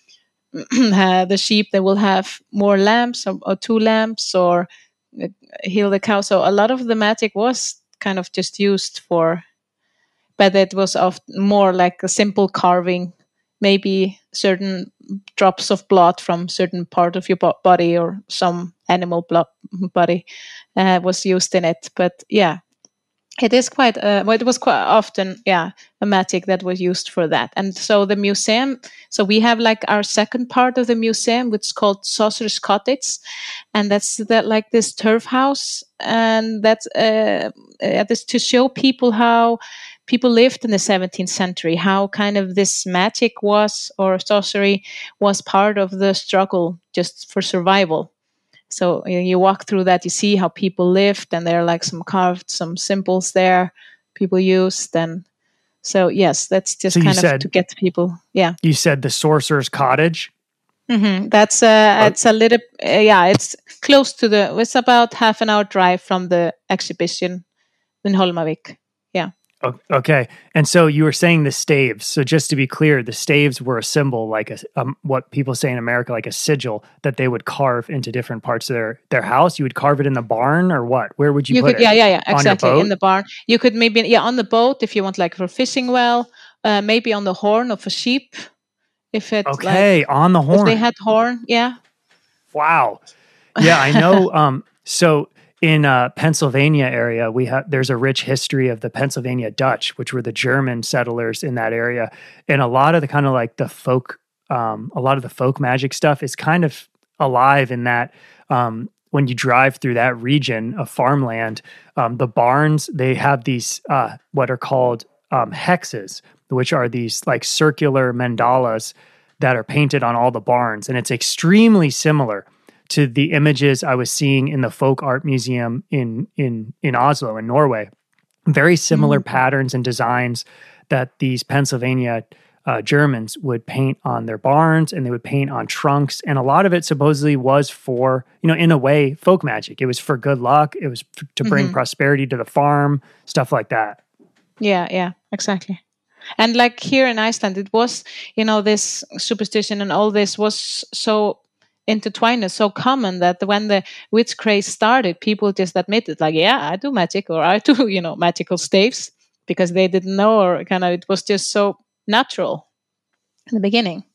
uh, the sheep that will have more lambs, or, or two lambs, or uh, heal the cow. So a lot of the magic was kind of just used for, but it was often more like a simple carving, maybe certain drops of blood from certain part of your bo- body, or some animal blood body uh, was used in it. But yeah. It is quite, uh, well, it was quite often, yeah, a magic that was used for that. And so the museum, so we have like our second part of the museum, which is called Sorcerer's Cottage. And that's that like this turf house. And that's uh, uh, this to show people how people lived in the seventeenth century, how kind of this magic was, or sorcery was part of the struggle just for survival. So you, you walk through that, you see how people lived, and there are like some carved, some symbols there people used. And so, yes, that's just So you kind of said- to get people. Yeah. You said the Sorcerer's Cottage. hmm That's uh, it's a little, uh, yeah, it's close to the, it's about half an hour drive from the exhibition in Holmavik. Yeah. O- Okay. And so you were saying the staves. So just to be clear, the staves were a symbol, like a, um, what people say in America, like a sigil that they would carve into different parts of their, their house. You would carve it in the barn, or what? Where would you, You put could, it? yeah, yeah, yeah, On your exactly. boat? In the barn. You could maybe, yeah, on the boat if you want, like for fishing well, uh, maybe on the horn of a sheep. If it, Okay. like, On the if horn. they had horn, yeah. Wow. Yeah, I know. um, so in uh, Pennsylvania area, we have there's a rich history of the Pennsylvania Dutch, which were the German settlers in that area, and a lot of the kind of like the folk, um, a lot of the folk magic stuff is kind of alive in that. Um, when you drive through that region of farmland, um, the barns, they have these uh, what are called um, hexes, which are these like circular mandalas that are painted on all the barns, and it's extremely similar to the images I was seeing in the Folk Art Museum in in in Oslo in Norway. Very similar Mm. patterns and designs that these Pennsylvania uh, Germans would paint on their barns, and they would paint on trunks. And a lot of it supposedly was for, you know, in a way, folk magic. It was for good luck. It was f- to bring Mhm. prosperity to the farm, stuff like that. Yeah, yeah, exactly. And like here in Iceland, it was, you know, this superstition and all this was so intertwined and so common that when the witch craze started, people just admitted, like, yeah, I do magic, or I do, you know, magical staves, because they didn't know, or kind of it was just so natural in the beginning.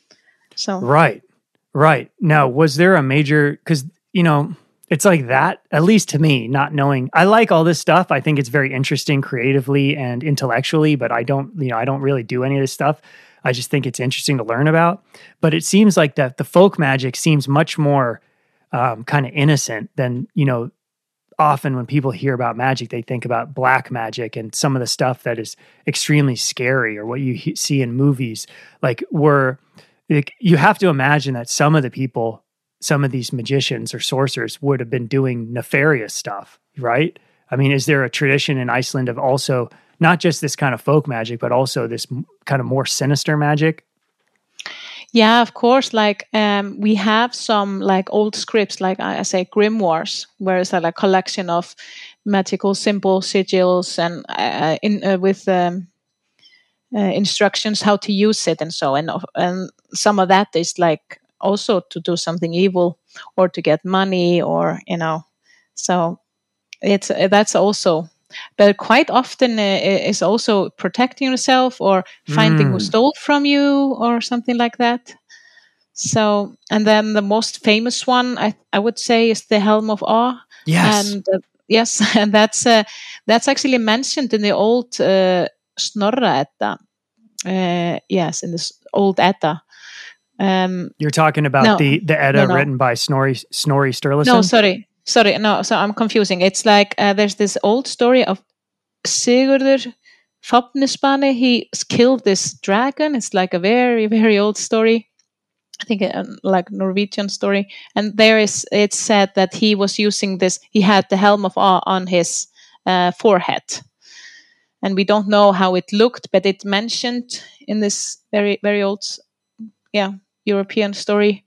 So Right. Right. Now, was there a major, because, you know, it's like that, at least to me, not knowing. I like all this stuff. I think it's very interesting creatively and intellectually, but I don't, you know, I don't really do any of this stuff. I just think it's interesting to learn about. But it seems like that the folk magic seems much more um, kind of innocent than, you know, often when people hear about magic, they think about black magic and some of the stuff that is extremely scary, or what you he- see in movies. Like, we're, like, you have to imagine that some of the people, some of these magicians or sorcerers would have been doing nefarious stuff, right? I mean, is there a tradition in Iceland of also not just this kind of folk magic, but also this m- kind of more sinister magic? yeah, of course. Like um, we have some like old scripts, like I I say, grimoires, where it's a like, collection of magical symbols, sigils, and uh, in uh, with um, uh, instructions how to use it, and so. And of- and some of that is like also to do something evil, or to get money, or you know. So it's uh, that's also. But quite often uh, i- is also protecting yourself, or finding who Mm. stole from you, or something like that. So, and then the most famous one I, I would say is the Helm of Awe. Yes. And uh, yes, and that's uh, that's actually mentioned in the old uh, Snorra Edda. Uh, yes, in this old Edda. Um, You're talking about no, the the Edda no, no. written by Snorri Snorri Sturluson? no, sorry, sorry, no. So I'm confusing. It's like uh, there's this old story of Sigurdur Fafnisbane, he killed this dragon. It's like a very, very old story. I think uh, like Norwegian story. And there is, it's said that he was using this, he had the helm of Awe on his uh, forehead. And we don't know how it looked, but it's mentioned in this very, very old, yeah, European story.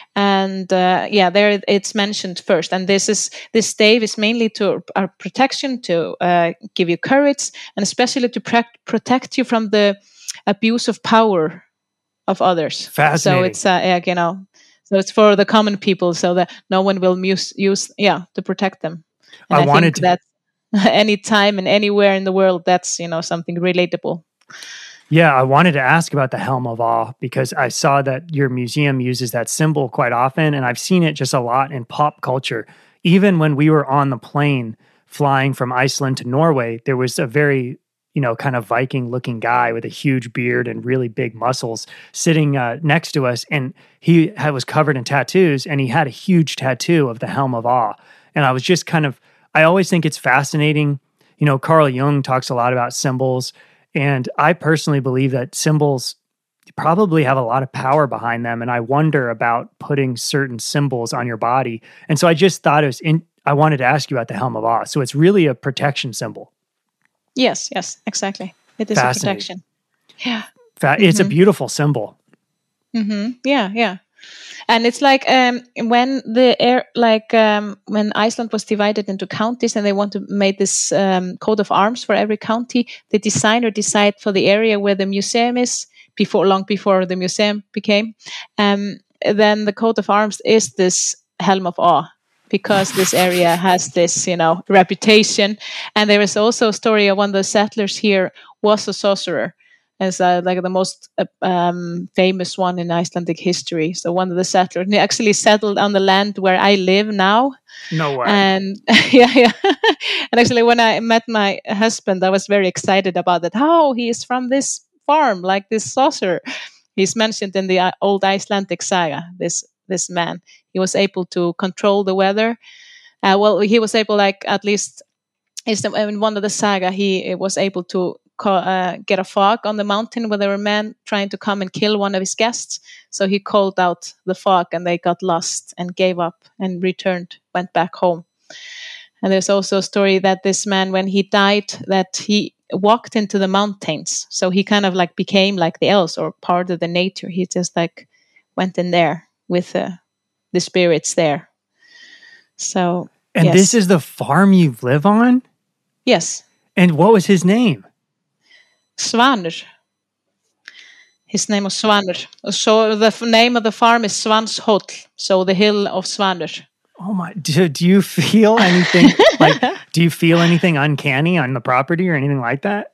And uh, yeah, there it's mentioned first. And this is this stave is mainly to our protection, to uh, give you courage, and especially to pre- protect you from the abuse of power of others. Fascinating. So it's uh, yeah, you know, so it's for the common people, so that no one will use use yeah to protect them. And I, I wanted think that any time and anywhere in the world, that's, you know, something relatable. Yeah, I wanted to ask about the Helm of Awe because I saw that your museum uses that symbol quite often, and I've seen it just a lot in pop culture. Even when we were on the plane flying from Iceland to Norway, there was a very, you know, kind of Viking-looking guy with a huge beard and really big muscles sitting uh, next to us, and he had, was covered in tattoos, and he had a huge tattoo of the Helm of Awe. And I was just kind of, I always think it's fascinating. You know, Carl Jung talks a lot about symbols. And I personally believe that symbols probably have a lot of power behind them. And I wonder about putting certain symbols on your body. And so I just thought it was in, I wanted to ask you about the Helm of Awe. So it's really a protection symbol. Yes, yes, exactly. It is a protection. Yeah. Fa- it's mm-hmm. a beautiful symbol. Mm-hmm. Yeah, yeah. And it's like um, when the air, like um, when Iceland was divided into counties, and they want to make this um, coat of arms for every county. The designer decided for the area where the museum is, before long before the museum became. Um, then the coat of arms is this Helm of Awe, because this area has this, you know, reputation. And there is also a story of one of the settlers here was a sorcerer. As uh, like the most uh, um, famous one in Icelandic history. So one of the settlers, he actually settled on the land where I live now. No way. And yeah, yeah. And actually, when I met my husband, I was very excited about that. Oh, he is from this farm, like this sorcerer. He's mentioned in the uh, old Icelandic saga. This this man, he was able to control the weather. Uh, well, he was able, like at least, is the, in one of the saga, he was able to. Uh, get a fog on the mountain where there were men trying to come and kill one of his guests. So he called out the fog, and they got lost and gave up and returned, went back home. And there's also a story that this man, when he died, that he walked into the mountains. So he kind of like became like the elves, or part of the nature. He just like went in there with uh, the spirits there. So, and yes. This is the farm you live on? Yes. And what was his name? Svanur. His name was Svanur. So the f- name of the farm is Svanshóll, so the hill of Svanur. Oh my! Do, do you feel anything like? Do you feel anything uncanny on the property or anything like that?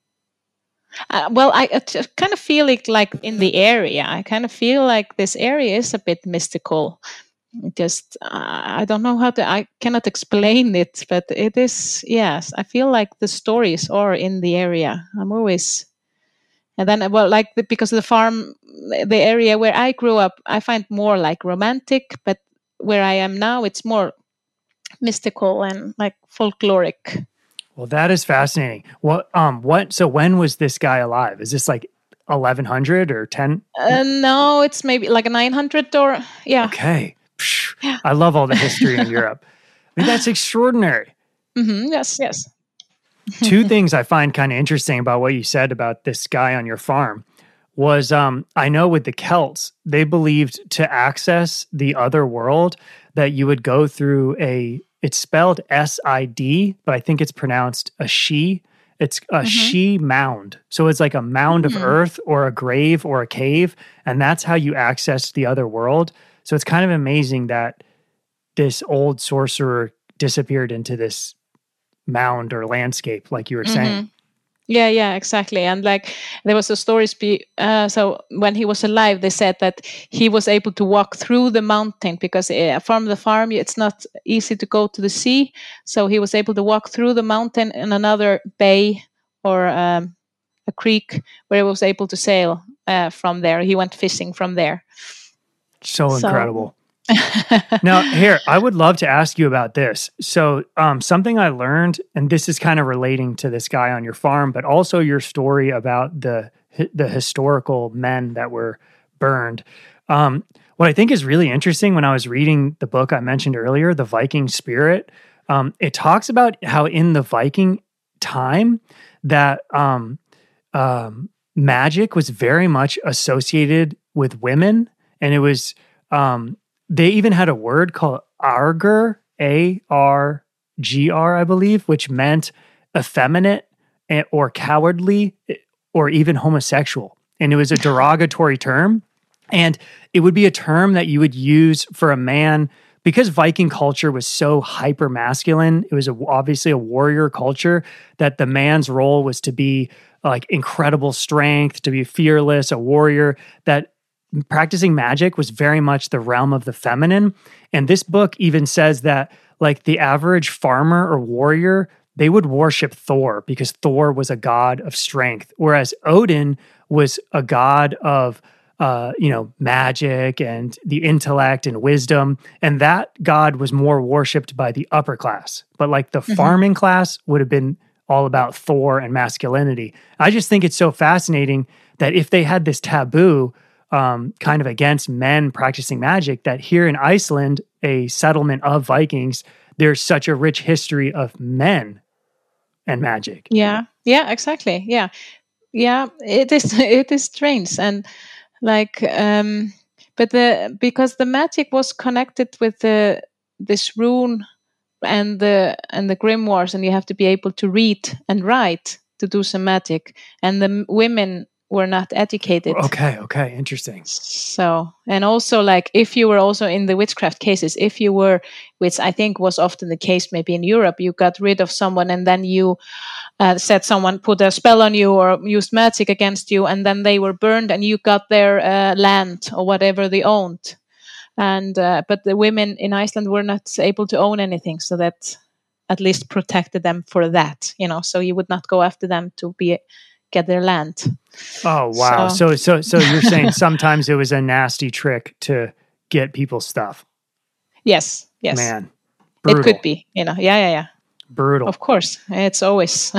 Uh, well, I, I t- kind of feel it like in the area. I kind of feel like this area is a bit mystical. Just uh, I don't know how to. I cannot explain it, but it is. Yes, I feel like the stories are in the area. I'm always, and then well, like the, because the farm, the area where I grew up, I find more like romantic. But where I am now, it's more mystical and like folkloric. Well, that is fascinating. What um what? So when was this guy alive? Is this like eleven hundred or ten? Uh, no, it's maybe like a nine hundred or yeah. Okay. I love all the history in Europe. I mean, that's extraordinary. Mm-hmm. Yes, yes. Two things I find kind of interesting about what you said about this guy on your farm was um, I know with the Celts, they believed to access the other world that you would go through a, it's spelled S I D, but I think it's pronounced a she. It's a mm-hmm. she mound. So it's like a mound mm-hmm. of earth or a grave or a cave. And that's how you access the other world. So it's kind of amazing that this old sorcerer disappeared into this mound or landscape, like you were mm-hmm. saying. Yeah, yeah, exactly. And like there was a story, spe- uh, so when he was alive, they said that he was able to walk through the mountain because uh, from the farm, it's not easy to go to the sea. So he was able to walk through the mountain in another bay or um, a creek where he was able to sail uh, from there. He went fishing from there. So, so incredible. Now, here, I would love to ask you about this. So, um, something I learned, and this is kind of relating to this guy on your farm, but also your story about the the historical men that were burned. Um, what I think is really interesting when I was reading the book I mentioned earlier, The Viking Spirit, um, it talks about how in the Viking time that um, um, magic was very much associated with women, and it was um, they even had a word called arger, A R G R, I believe, which meant effeminate or cowardly or even homosexual. And it was a derogatory term. And it would be a term that you would use for a man because Viking culture was so hyper masculine. It was a, obviously a warrior culture that the man's role was to be like incredible strength, to be fearless, a warrior, that practicing magic was very much the realm of the feminine. And this book even says that like the average farmer or warrior, they would worship Thor because Thor was a god of strength, whereas Odin was a god of uh, you know, magic and the intellect and wisdom. And that god was more worshipped by the upper class. But like the mm-hmm. farming class would have been all about Thor and masculinity. I just think it's so fascinating that if they had this taboo um, kind of against men practicing magic, that here in Iceland, a settlement of Vikings, there's such a rich history of men and magic. Yeah, yeah, exactly. Yeah, yeah. It is. It is strange, and like, um, but the because the magic was connected with the this rune and the and the grimoires, and you have to be able to read and write to do some magic, and the women were not educated. Okay, okay, interesting. So, and also like if you were also in the witchcraft cases, if you were, which I think was often the case maybe in Europe, you got rid of someone and then you uh, said someone put a spell on you or used magic against you, and then they were burned and you got their uh, land or whatever they owned. And uh, but the women in Iceland were not able to own anything, so that at least protected them for that, you know, so you would not go after them to be get their land. Oh, wow. So, so, so, so you're saying sometimes it was a nasty trick to get people's stuff. Yes. Yes. Man. Brutal. It could be, you know. Yeah, yeah, yeah. Brutal. Of course. It's always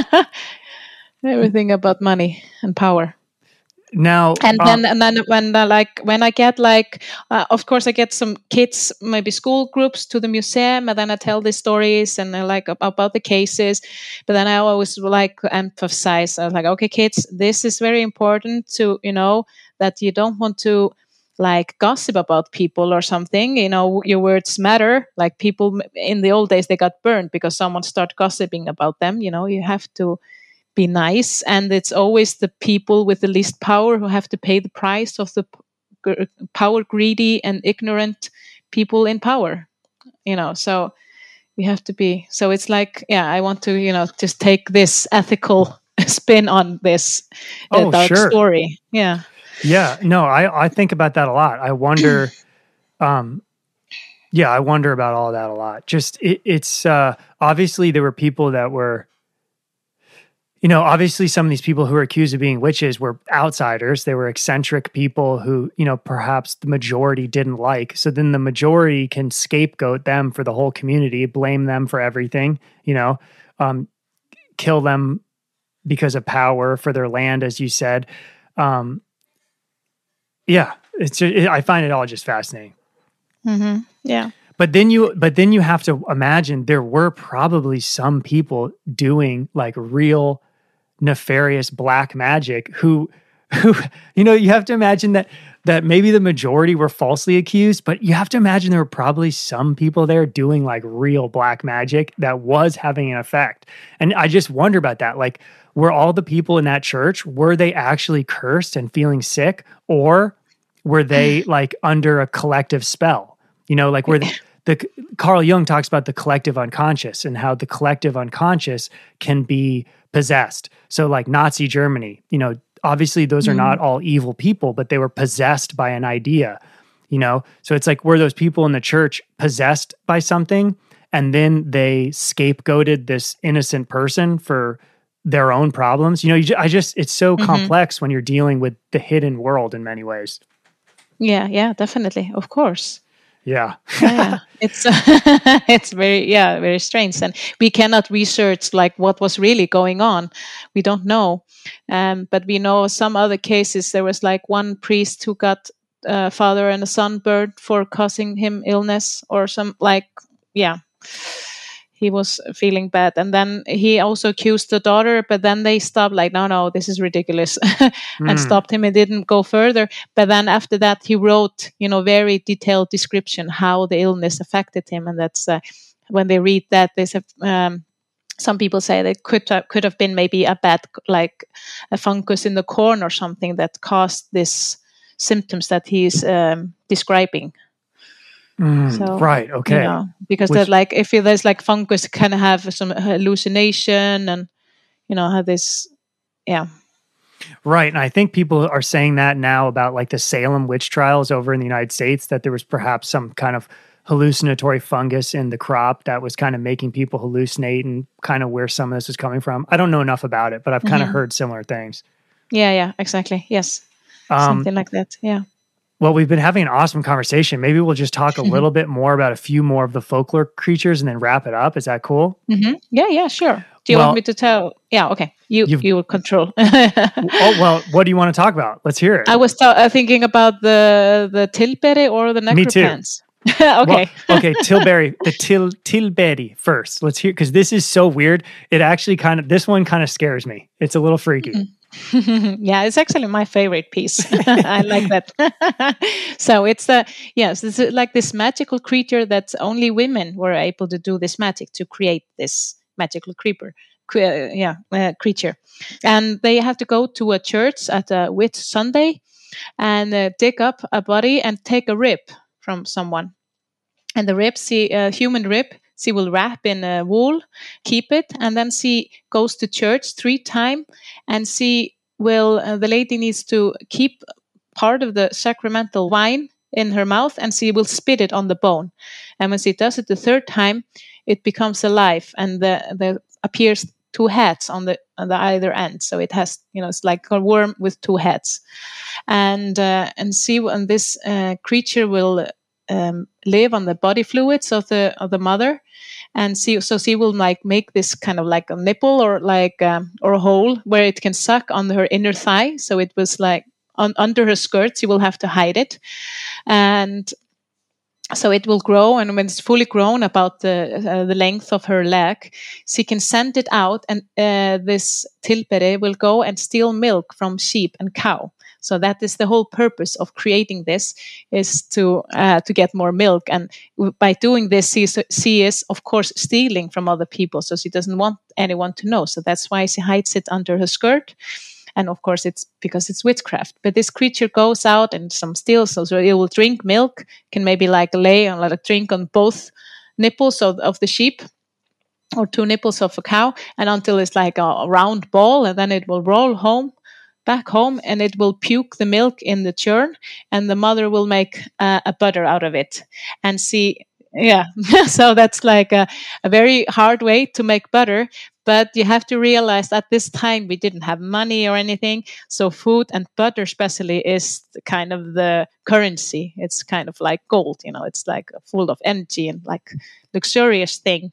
everything about money and power. Now, and then, um, and then when uh, like when I get like, uh, of course, I get some kids, maybe school groups to the museum, and then I tell these stories and I like about the cases. But then I always like emphasize, I was like, okay, kids, this is very important to you know that you don't want to like gossip about people or something. You know, your words matter. Like people in the old days, they got burned because someone started gossiping about them. You know, you have to be nice, and it's always the people with the least power who have to pay the price of the p- power greedy and ignorant people in power, you know, so we have to be, so it's like, yeah, I want to, you know, just take this ethical spin on this uh, oh, dark sure. story. Yeah. Yeah. No, I, I think about that a lot. I wonder, um, yeah, I wonder about all that a lot. Just, it, it's, uh, obviously there were people that were, you know, obviously some of these people who were accused of being witches were outsiders. They were eccentric people who, you know, perhaps the majority didn't like. So then the majority can scapegoat them for the whole community, blame them for everything, you know, um, kill them because of power for their land, as you said. Um, yeah, it's it, I find it all just fascinating. Mm-hmm. Yeah. But then you, but then you have to imagine there were probably some people doing like real nefarious black magic who, who, you know, you have to imagine that, that maybe the majority were falsely accused, but you have to imagine there were probably some people there doing like real black magic that was having an effect. And I just wonder about that. Like, were all the people in that church, were they actually cursed and feeling sick, or were they like under a collective spell? You know, like where the, the Carl Jung talks about the collective unconscious and how the collective unconscious can be possessed. So like Nazi Germany, you know, obviously those are mm. not all evil people, but they were possessed by an idea, you know? So it's like, were those people in the church possessed by something, and then they scapegoated this innocent person for their own problems? You know, you, I just, it's so mm-hmm. complex when you're dealing with the hidden world in many ways. Yeah, yeah, definitely. Of course. Yeah. Yeah, it's it's very yeah very strange, and we cannot research like what was really going on. We don't know, um, but we know some other cases. There was like one priest who got uh, father and a son burned for causing him illness or some like yeah. He was feeling bad, and then he also accused the daughter, but then they stopped like no no this is ridiculous and Mm. stopped him and didn't go further. But then after that he wrote you know very detailed description how the illness affected him, and that's uh, when they read that they said um, some people say that could have, could have been maybe a bad like a fungus in the corn or something that caused this symptoms that he's um, describing. Mm, So, right. Okay. You know, because Which- that like if there's like fungus can have some hallucination and you know have this yeah. Right. And I think people are saying that now about like the Salem witch trials over in the United States, that there was perhaps some kind of hallucinatory fungus in the crop that was kind of making people hallucinate, and kind of where some of this is coming from. I don't know enough about it, but I've kind of Mhm. heard similar things. Yeah, yeah, exactly. Yes. Um, Something like that. Yeah. Well, we've been having an awesome conversation. Maybe we'll just talk a little bit more about a few more of the folklore creatures and then wrap it up. Is that cool? hmm Yeah, yeah, sure. Do you Well- want me to tell? Yeah, okay. You You've- you will control. Oh, well, what do you want to talk about? Let's hear it. I was ta- uh, thinking about the the tilbury or the Me too. necropants. Okay. Well, okay, Tilbury, the Til Tilbury first. Let's hear, because this is so weird. It actually kind of, this one kind of scares me. It's a little freaky. Yeah, it's actually my favorite piece. I like that. So it's the yes, it's like this magical creature that only women were able to do this magic to create this magical creeper. cre- uh, yeah, uh, creature, and they have to go to a church at a Whit Sunday and uh, dig up a body and take a rib from someone, and the rib, she, uh, human rib, she will wrap in a wool, keep it, and then she goes to church three times, and she will. Uh, the lady needs to keep part of the sacramental wine in her mouth, and she will spit it on the bone. And when she does it the third time, it becomes alive, and the the appears two heads on the on the either end. So it has, you know, it's like a worm with two heads, and uh, and see, and this uh, creature will um, live on the body fluids of the of the mother, and see, so she will like make this kind of like a nipple or like um, or a hole where it can suck on her inner thigh. So it was like on, under her skirt, she will have to hide it, and so it will grow, and when it's fully grown, about the uh, the length of her leg, she can send it out, and uh, this tilbury will go and steal milk from sheep and cow. So that is the whole purpose of creating this, is to uh, to get more milk. And by doing this, she is, she is of course stealing from other people. So she doesn't want anyone to know. So that's why she hides it under her skirt. And of course, it's because it's witchcraft. But this creature goes out and some steals, so it will drink milk, can maybe like lay on like drink on both nipples of, of the sheep, or two nipples of a cow, and until it's like a round ball, and then it will roll home, back home, and it will puke the milk in the churn, and the mother will make uh, a butter out of it, and see. Yeah, so that's like a, a very hard way to make butter. But you have to realize at this time we didn't have money or anything. So food and butter especially is the kind of the currency. It's kind of like gold, you know, it's like full of energy and like luxurious thing.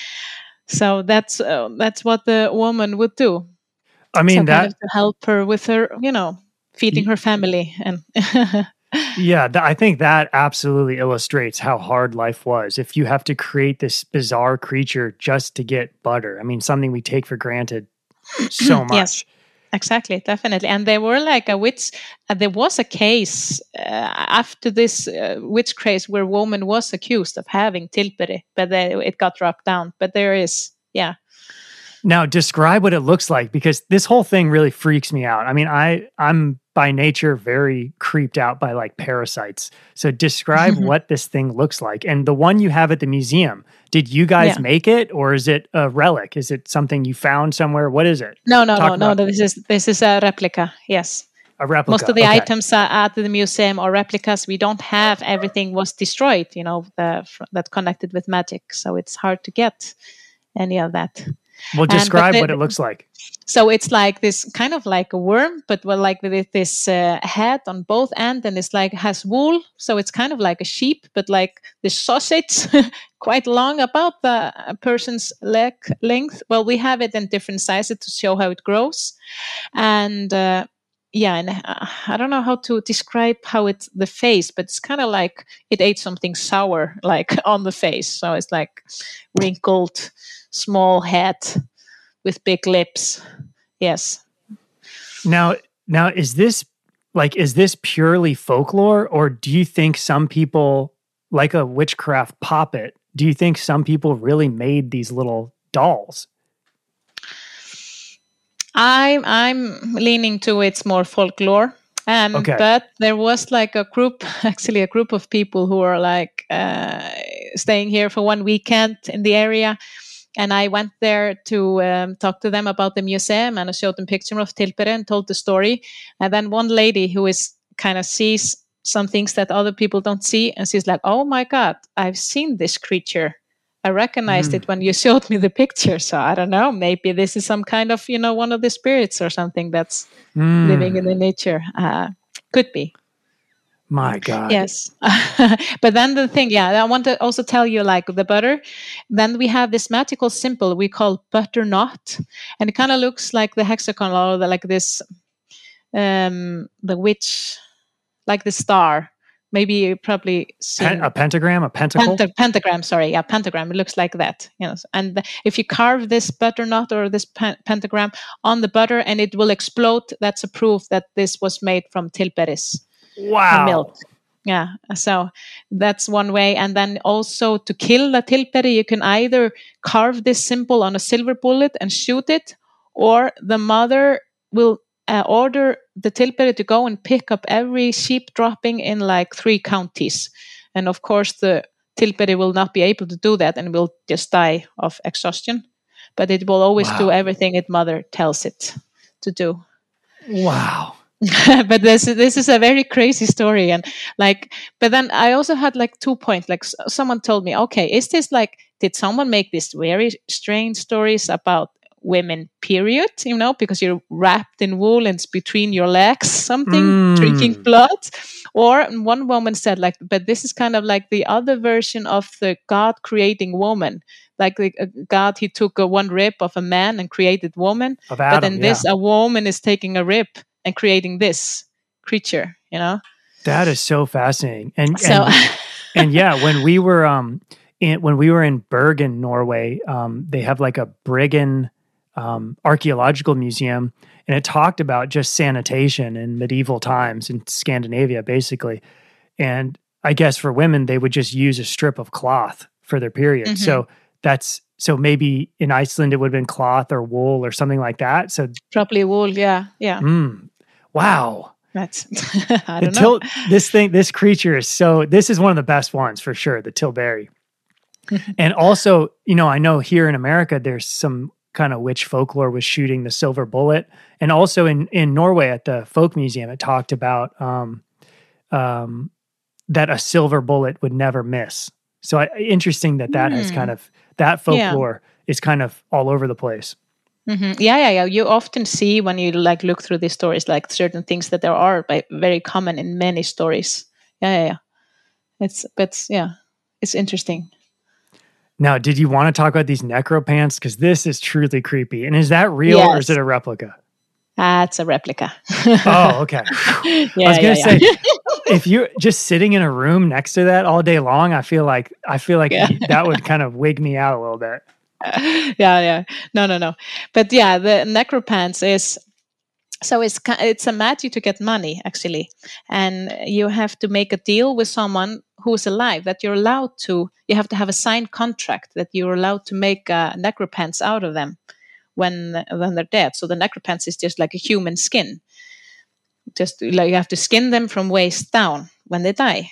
So that's uh, that's what the woman would do. I mean, so that, kind of to help her with her, you know, feeding her family. And yeah, th- I think that absolutely illustrates how hard life was. If you have to create this bizarre creature just to get butter, I mean, something we take for granted so much. Yes. Exactly, definitely. And there were like a witch, uh, there was a case uh, after this uh, witch craze where woman was accused of having tilbury, but they, it got dropped down. But there is, yeah. Now, describe what it looks like, because this whole thing really freaks me out. I mean, I, I'm by nature very creeped out by like parasites. So describe what this thing looks like. And the one you have at the museum, did you guys Yeah. make it, or is it a relic? Is it something you found somewhere? What is it? No, no, Talk no, no. about- This is this is a replica. Yes. A replica. Most of the Okay. items uh, at the museum are replicas. We don't have everything was destroyed, you know, the, fr- that connected with magic. So it's hard to get any of that. Well, And- describe but what the- it looks like. So it's like this kind of like a worm, but well, like with this uh, head on both ends, and it's like has wool. So it's kind of like a sheep, but like the sausage, quite long, about the uh, person's leg length. Well, we have it in different sizes to show how it grows, and uh, yeah, and uh, I don't know how to describe how it's the face, but it's kind of like it ate something sour, like on the face. So it's like wrinkled, small head with big lips. Yes. Now, now is this like is this purely folklore, or do you think some people, like a witchcraft puppet, do you think some people really made these little dolls? I'm I'm leaning to it's more folklore. Um, Okay. But there was like a group, actually a group of people who were like uh, staying here for one weekend in the area. And I went there to um, talk to them about the museum, and I showed them pictures of Tilbury and told the story. And then one lady who is kind of sees some things that other people don't see, and she's like, "Oh my God, I've seen this creature. I recognized Mm. it when you showed me the picture." So I don't know, maybe this is some kind of, you know, one of the spirits or something that's Mm, living in the nature. Uh, could be. my God. Yes. But then the thing, yeah, I want to also tell you like the butter. Then we have this magical symbol we call butternut. And it kind of looks like the hexagon, or the, like this, um, the witch, like the star. Maybe you probably seen Pen- a pentagram, a pentacle. Penta- pentagram, sorry, yeah, pentagram. It looks like that, you know. And the- if you carve this butternut or this pen- pentagram on the butter, and it will explode, that's a proof that this was made from Tilbury's Wow. milk. Yeah, so that's one way. And then also to kill the Tilbury, you can either carve this symbol on a silver bullet and shoot it, or the mother will uh, order the Tilbury to go and pick up every sheep dropping in like three counties. And of course, the Tilbury will not be able to do that and will just die of exhaustion. But it will always Wow. do everything its mother tells it to do. Wow. But this this is a very crazy story, and like, but then I also had like two points. Like s- someone told me, okay, is this like, did someone make these very strange stories about women? Period, you know, because you're wrapped in wool and it's between your legs, something Mm. drinking blood. Or one woman said, like, but this is kind of like the other version of the God creating woman. Like the uh, God, he took a one rib of a man and created woman. Of But Adam, then yeah. this, a woman is taking a rib and creating this creature, you know? That is so fascinating. And So, and, and yeah, when we were um in, when we were in Bergen, Norway, um, they have like a Briggen um, archaeological museum, and it talked about just sanitation in medieval times in Scandinavia, basically. And I guess for women, they would just use a strip of cloth for their period. Mhm. So that's so maybe in Iceland it would have been cloth or wool or something like that. So, probably wool, yeah, yeah. mm, wow. That's, I The don't know. til- this thing, this creature is so, this is one of the best ones for sure, the Tilbury. And also, you know, I know here in America, there's some kind of witch folklore with shooting the silver bullet. And also in, in Norway at the Folk Museum, it talked about um, um, that a silver bullet would never miss. So I, interesting that that has Hmm. kind of, that Yeah. folklore is kind of all over the place. hmm Yeah, yeah, yeah. You often see when you like look through these stories, like certain things that there are by, very common in many stories. Yeah, yeah, yeah. It's, but yeah, it's interesting. Now, did you want to talk about these necropants? Because this is truly creepy. And is that real or is Yes. it a replica? Ah, it's a replica. Oh, okay. Yeah, I was yeah, gonna yeah. say, if you're just sitting in a room next to that all day long, I feel like I feel like Yeah. that would kind of wig me out a little bit. Yeah, yeah. No, no, no. But yeah, the necropants is, so it's ki- it's a magic to get money actually, and you have to make a deal with someone who's alive that you're allowed to. You have to have a signed contract that you're allowed to make uh, necropants out of them when when they're dead. So the necropants is just like a human skin. Just like you have to skin them from waist down when they die.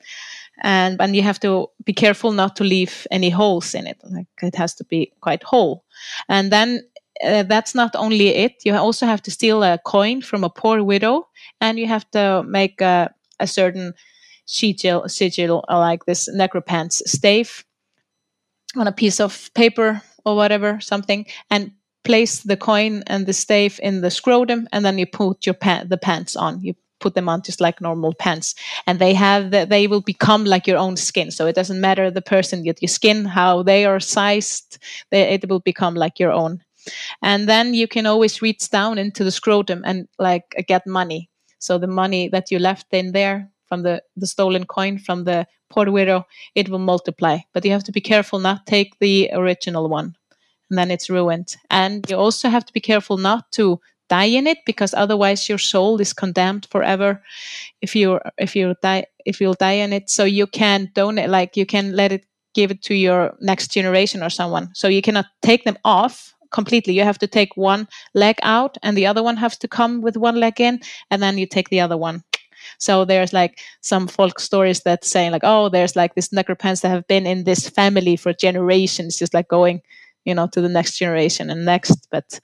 And and you have to be careful not to leave any holes in it. Like it has to be quite whole. And then uh, that's not only it. You also have to steal a coin from a poor widow, and you have to make a, a certain sigil, sigil uh, like this necropants stave on a piece of paper or whatever, something, and place the coin and the stave in the scrotum, and then you put your pa- the pants on. You put them on just like normal pants, and they have the, they will become like your own skin. So it doesn't matter the person that your skin, how they are sized, they, it will become like your own. And then you can always reach down into the scrotum and like get money. So the money that you left in there from the, the stolen coin from the poor widow, it will multiply. But you have to be careful not take the original one, and then it's ruined. And you also have to be careful not to die in it, because otherwise your soul is condemned forever if you if you die if you'll die in it. So you can donate, like you can let it, give it to your next generation or someone. So you cannot take them off completely. You have to take one leg out, and the other one has to come with one leg in, and then you take the other one. So there's like some folk stories that say like, oh, there's like this necropants that have been in this family for generations, just like going, you know, to the next generation and next. But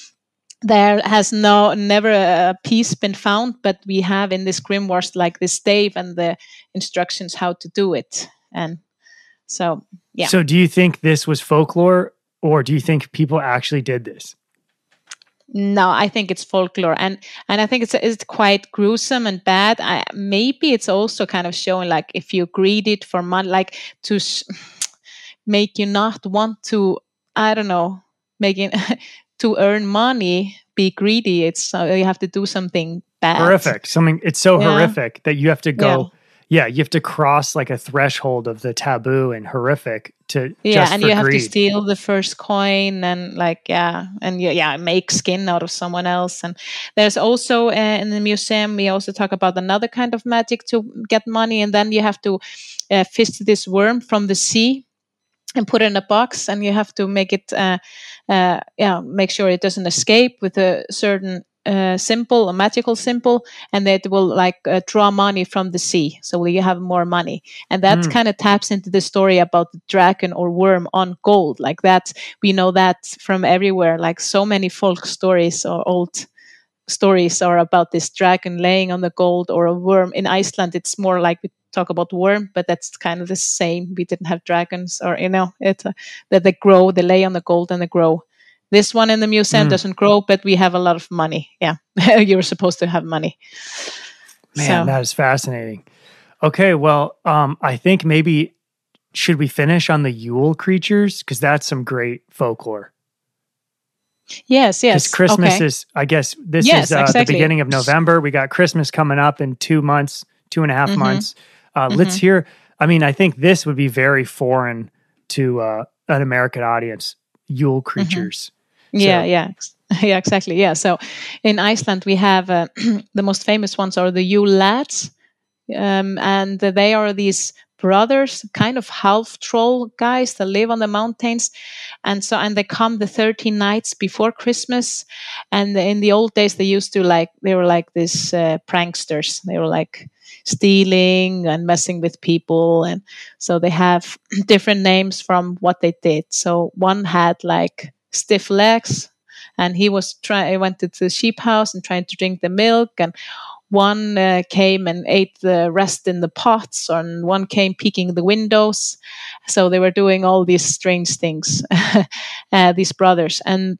there has no never a piece been found, but we have in this grimoires like this stave and the instructions how to do it. And so, yeah. So do you think this was folklore, or do you think people actually did this? No, I think it's folklore, and and I think it's it's quite gruesome and bad. I, maybe it's also kind of showing like if you greed it for money, like to sh- make you not want to, I don't know, making to earn money, be greedy. It's uh, you have to do something bad, horrific. Something it's so yeah. horrific that you have to go. Yeah. Yeah, you have to cross like a threshold of the taboo and horrific to yeah, just and for you have greed. to steal the first coin and like yeah, and yeah, yeah, make skin out of someone else. And there's also uh, in the museum we also talk about another kind of magic to get money, and then you have to uh, fish this worm from the sea and put it in a box, and you have to make it uh, uh, yeah, make sure it doesn't escape with a certain uh, symbol, a magical symbol, and that will like uh, draw money from the sea, so you have more money. And that mm. kind of taps into the story about the dragon or worm on gold. Like that, we know that from everywhere. Like so many folk stories or old stories are about this dragon laying on the gold, or a worm. In Iceland, it's more like we talk about worm, but that's kind of the same. We didn't have dragons, or you know, it uh, that they grow, they lay on the gold and they grow. This one in the museum mm. doesn't grow, but we have a lot of money. Yeah, you were supposed to have money. Man, so. That is fascinating. Okay, well, um, I think maybe should we finish on the Yule creatures, because that's some great folklore. Yes, yes. Christmas okay. is, I guess, this yes, is uh, exactly. the beginning of November. We got Christmas coming up in two months, two and a half mm-hmm. months. Uh, mm-hmm. Let's hear, I mean, I think this would be very foreign to uh, an American audience, Yule creatures. Mm-hmm. Yeah, so. yeah. Yeah, exactly. Yeah. So in Iceland, we have uh, the most famous ones are the Yule lads. Um, and they are these brothers, kind of half troll guys that live on the mountains, and so and they come the thirteen nights before Christmas. And in the old days, they used to like they were like these uh, pranksters. They were like stealing and messing with people, and so they have different names from what they did. So one had like stiff legs, and he was trying. Went to the sheep house and trying to drink the milk, and one uh, came and ate the rest in the pots, and one came peeking the windows. So they were doing all these strange things, uh, these brothers. And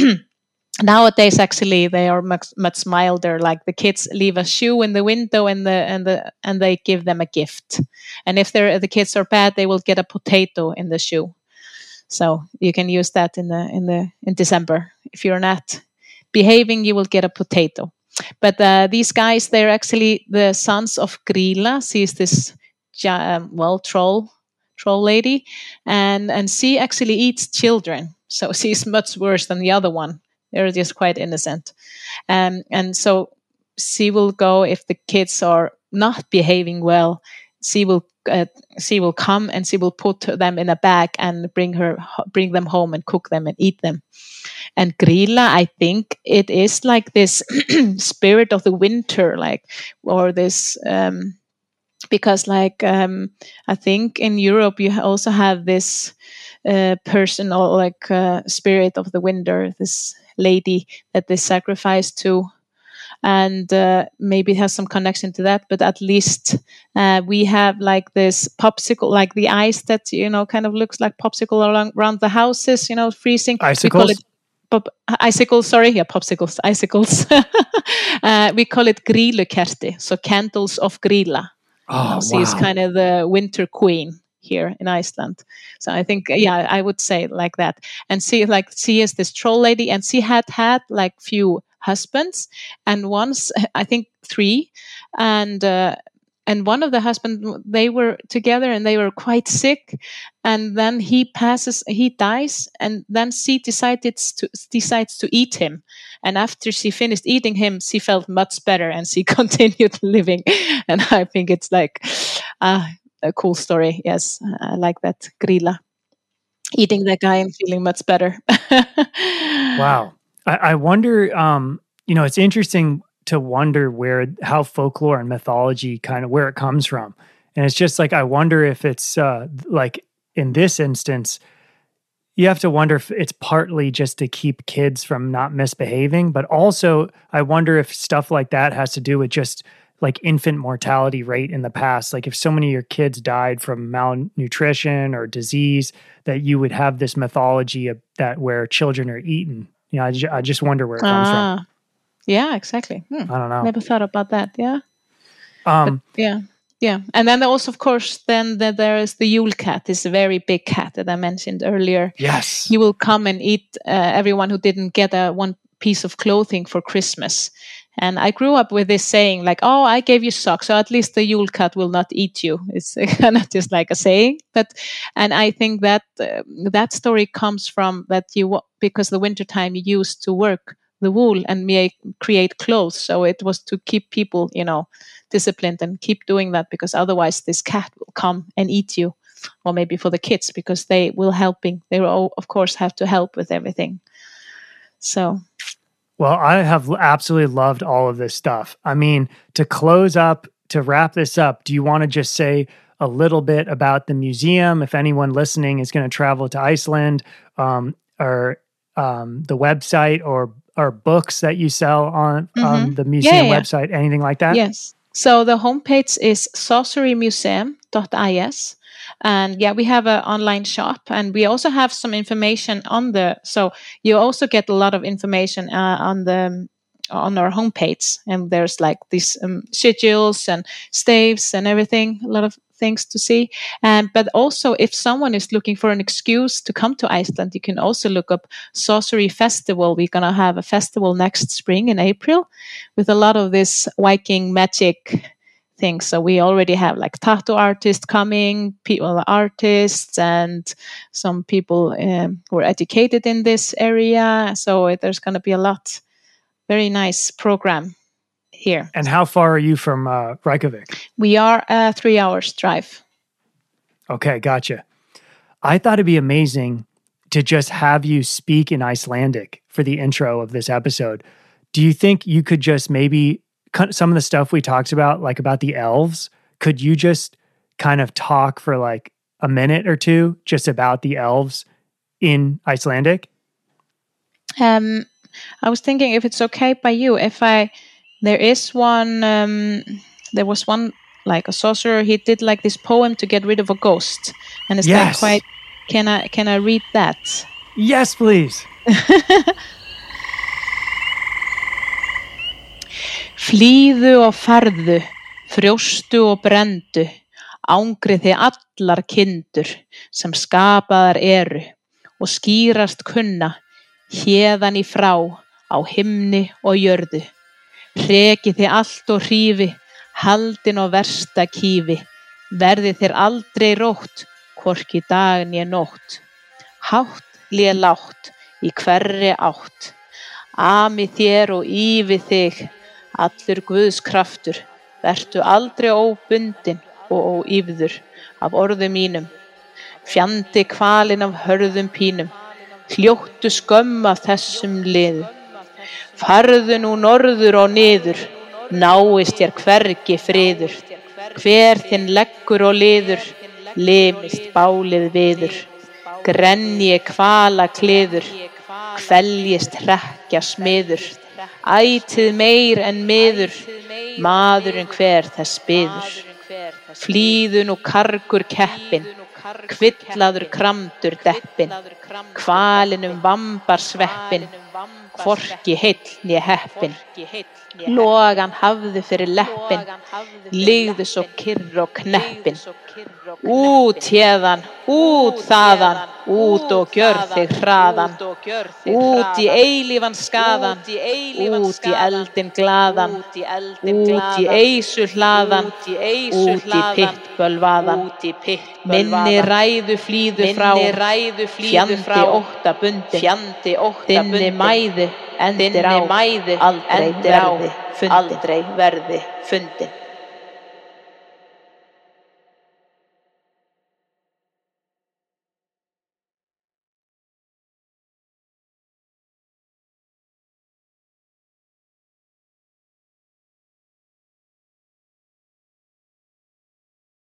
nowadays, actually, they are much, much milder. Like the kids leave a shoe in the window, and the and the and they give them a gift. And if they're the kids are bad, they will get a potato in the shoe. So you can use that in the in the in December. If you're not behaving, you will get a potato. But uh, these guys, they're actually the sons of Grýla. She's this, um, well, troll, troll lady. And, and she actually eats children. So she's much worse than the other one. They're just quite innocent. Um, and so she will go, if the kids are not behaving well, she will uh, she will come and she will put them in a bag and bring her bring them home and cook them and eat them. And Grýla, I think it is like this spirit of the winter, like, or this, um, because like, um, I think in Europe you also have this uh, person or like uh, spirit of the winter, this lady that they sacrifice to. and uh, maybe it has some connection to that. But at least uh, we have like this popsicle, like the ice that you know kind of looks like popsicle around, around the houses, you know, freezing. Icicles. We call it pop, icicles. Sorry, yeah, popsicles, icicles. uh, we call it grílukerti, so candles of Grýla. Oh, you know, wow. She's kind of the winter queen here in Iceland. So I think, yeah, I would say like that. And she, like, she is this troll lady, and she had had like few husbands, and once, I think three, and uh, and one of the husbands, they were together and they were quite sick, and then he passes, he dies, and then she decided to decides to eat him. And after she finished eating him, she felt much better, and she continued living. And I think it's like, uh, a cool story. Yes, I like that. Grýla. Eating that guy and feeling much better. Wow. I, I wonder, um, you know, it's interesting to wonder where, how folklore and mythology kind of, where it comes from. And it's just like, I wonder if it's uh, like in this instance, you have to wonder if it's partly just to keep kids from not misbehaving, but also I wonder if stuff like that has to do with just like infant mortality rate in the past. Like if so many of your kids died from malnutrition or disease, that you would have this mythology of that where children are eaten. You know, I, ju- I just wonder where it comes ah, from. Yeah, exactly. Hmm. I don't know. Never thought about that. Yeah. Um, but, yeah. Yeah. And then also, of course, then the, there is the Yule cat, this very big cat that I mentioned earlier. Yes. He will come and eat uh, everyone who didn't get a one piece of clothing for Christmas. And I grew up with this saying, like, oh, I gave you socks, so at least the Yule cat will not eat you. It's kind of just like a saying. But, and I think that uh, that story comes from that you, because the wintertime you used to work the wool and make, create clothes. So it was to keep people, you know, disciplined and keep doing that, because otherwise this cat will come and eat you. Or maybe for the kids, because they will helping. They will, of course, have to help with everything. So... Well, I have absolutely loved all of this stuff. I mean, to close up, to wrap this up, do you want to just say a little bit about the museum? If anyone listening is going to travel to Iceland, um, or um, the website or or books that you sell on mm-hmm. um, the museum yeah, yeah. website, anything like that? Yes. So the homepage is sorcery museum dot is. And yeah, we have an online shop, and we also have some information on the, so you also get a lot of information uh, on the, on our homepage. And there's like these um, schedules and staves and everything, a lot of things to see. Um, but also if someone is looking for an excuse to come to Iceland, you can also look up Sorcery Festival. We're going to have a festival next spring in April with a lot of this Viking magic things. So we already have like tattoo artists coming, people, artists, and some people um, who are educated in this area. So it, there's going to be a lot. Very nice program here. And how far are you from uh, Reykjavik? We are a three hours drive. Okay, gotcha. I thought it'd be amazing to just have you speak in Icelandic for the intro of this episode. Do you think you could just maybe some of the stuff we talked about, like about the elves, could you just kind of talk for like a minute or two just about the elves in Icelandic? Um, I was thinking if it's okay by you, if I, there is one, um, there was one, like a sorcerer, he did like this poem to get rid of a ghost. And it's yes. like quite, can I, can I read that? Yes, please. Flýðu og farðu, frjóstu og brendu, ángrið þið allar kindur sem skapaðar eru og skýrast kunna, héðan í frá á himni og jörðu. Hrekið þið allt og hrífi, haldin og versta kýfi, verðið þér aldrei rótt, hvorki dag né nótt. Hátt lé látt í hverri átt, ami þér og ífi þig, allur Guðs kraftur, vertu aldrei óbundin og óífður af orðum mínum. Fjandi kvalinn af hörðum pínum, hljóttu skömm af þessum liðu. Farðu nú norður og niður, náist þér hvergi friður. Hver þinn leggur og liður, limist bálið viður. Grenji kvala kliður, kveljist hrekkja smiður. ætið meir en miður, maðurinn hver þess biður. Flýðu nú kargur keppin, kvillaður kramdur deppin, kvalinum vambar sveppin, hvorki heill né heppin. Logan hafðu fyrir leppin, ligðu svo kyrr og kneppin. Út héðan, út þaðan, út og gjörð þig hraðan, út í eilífan skaðan, út í eldin glaðan, út í eisu hlaðan, út í pittbölvaðan. Minni ræðu flýðu frá, fjandi ótta bundin, þinni mæðu endir á, aldrei verði fundin.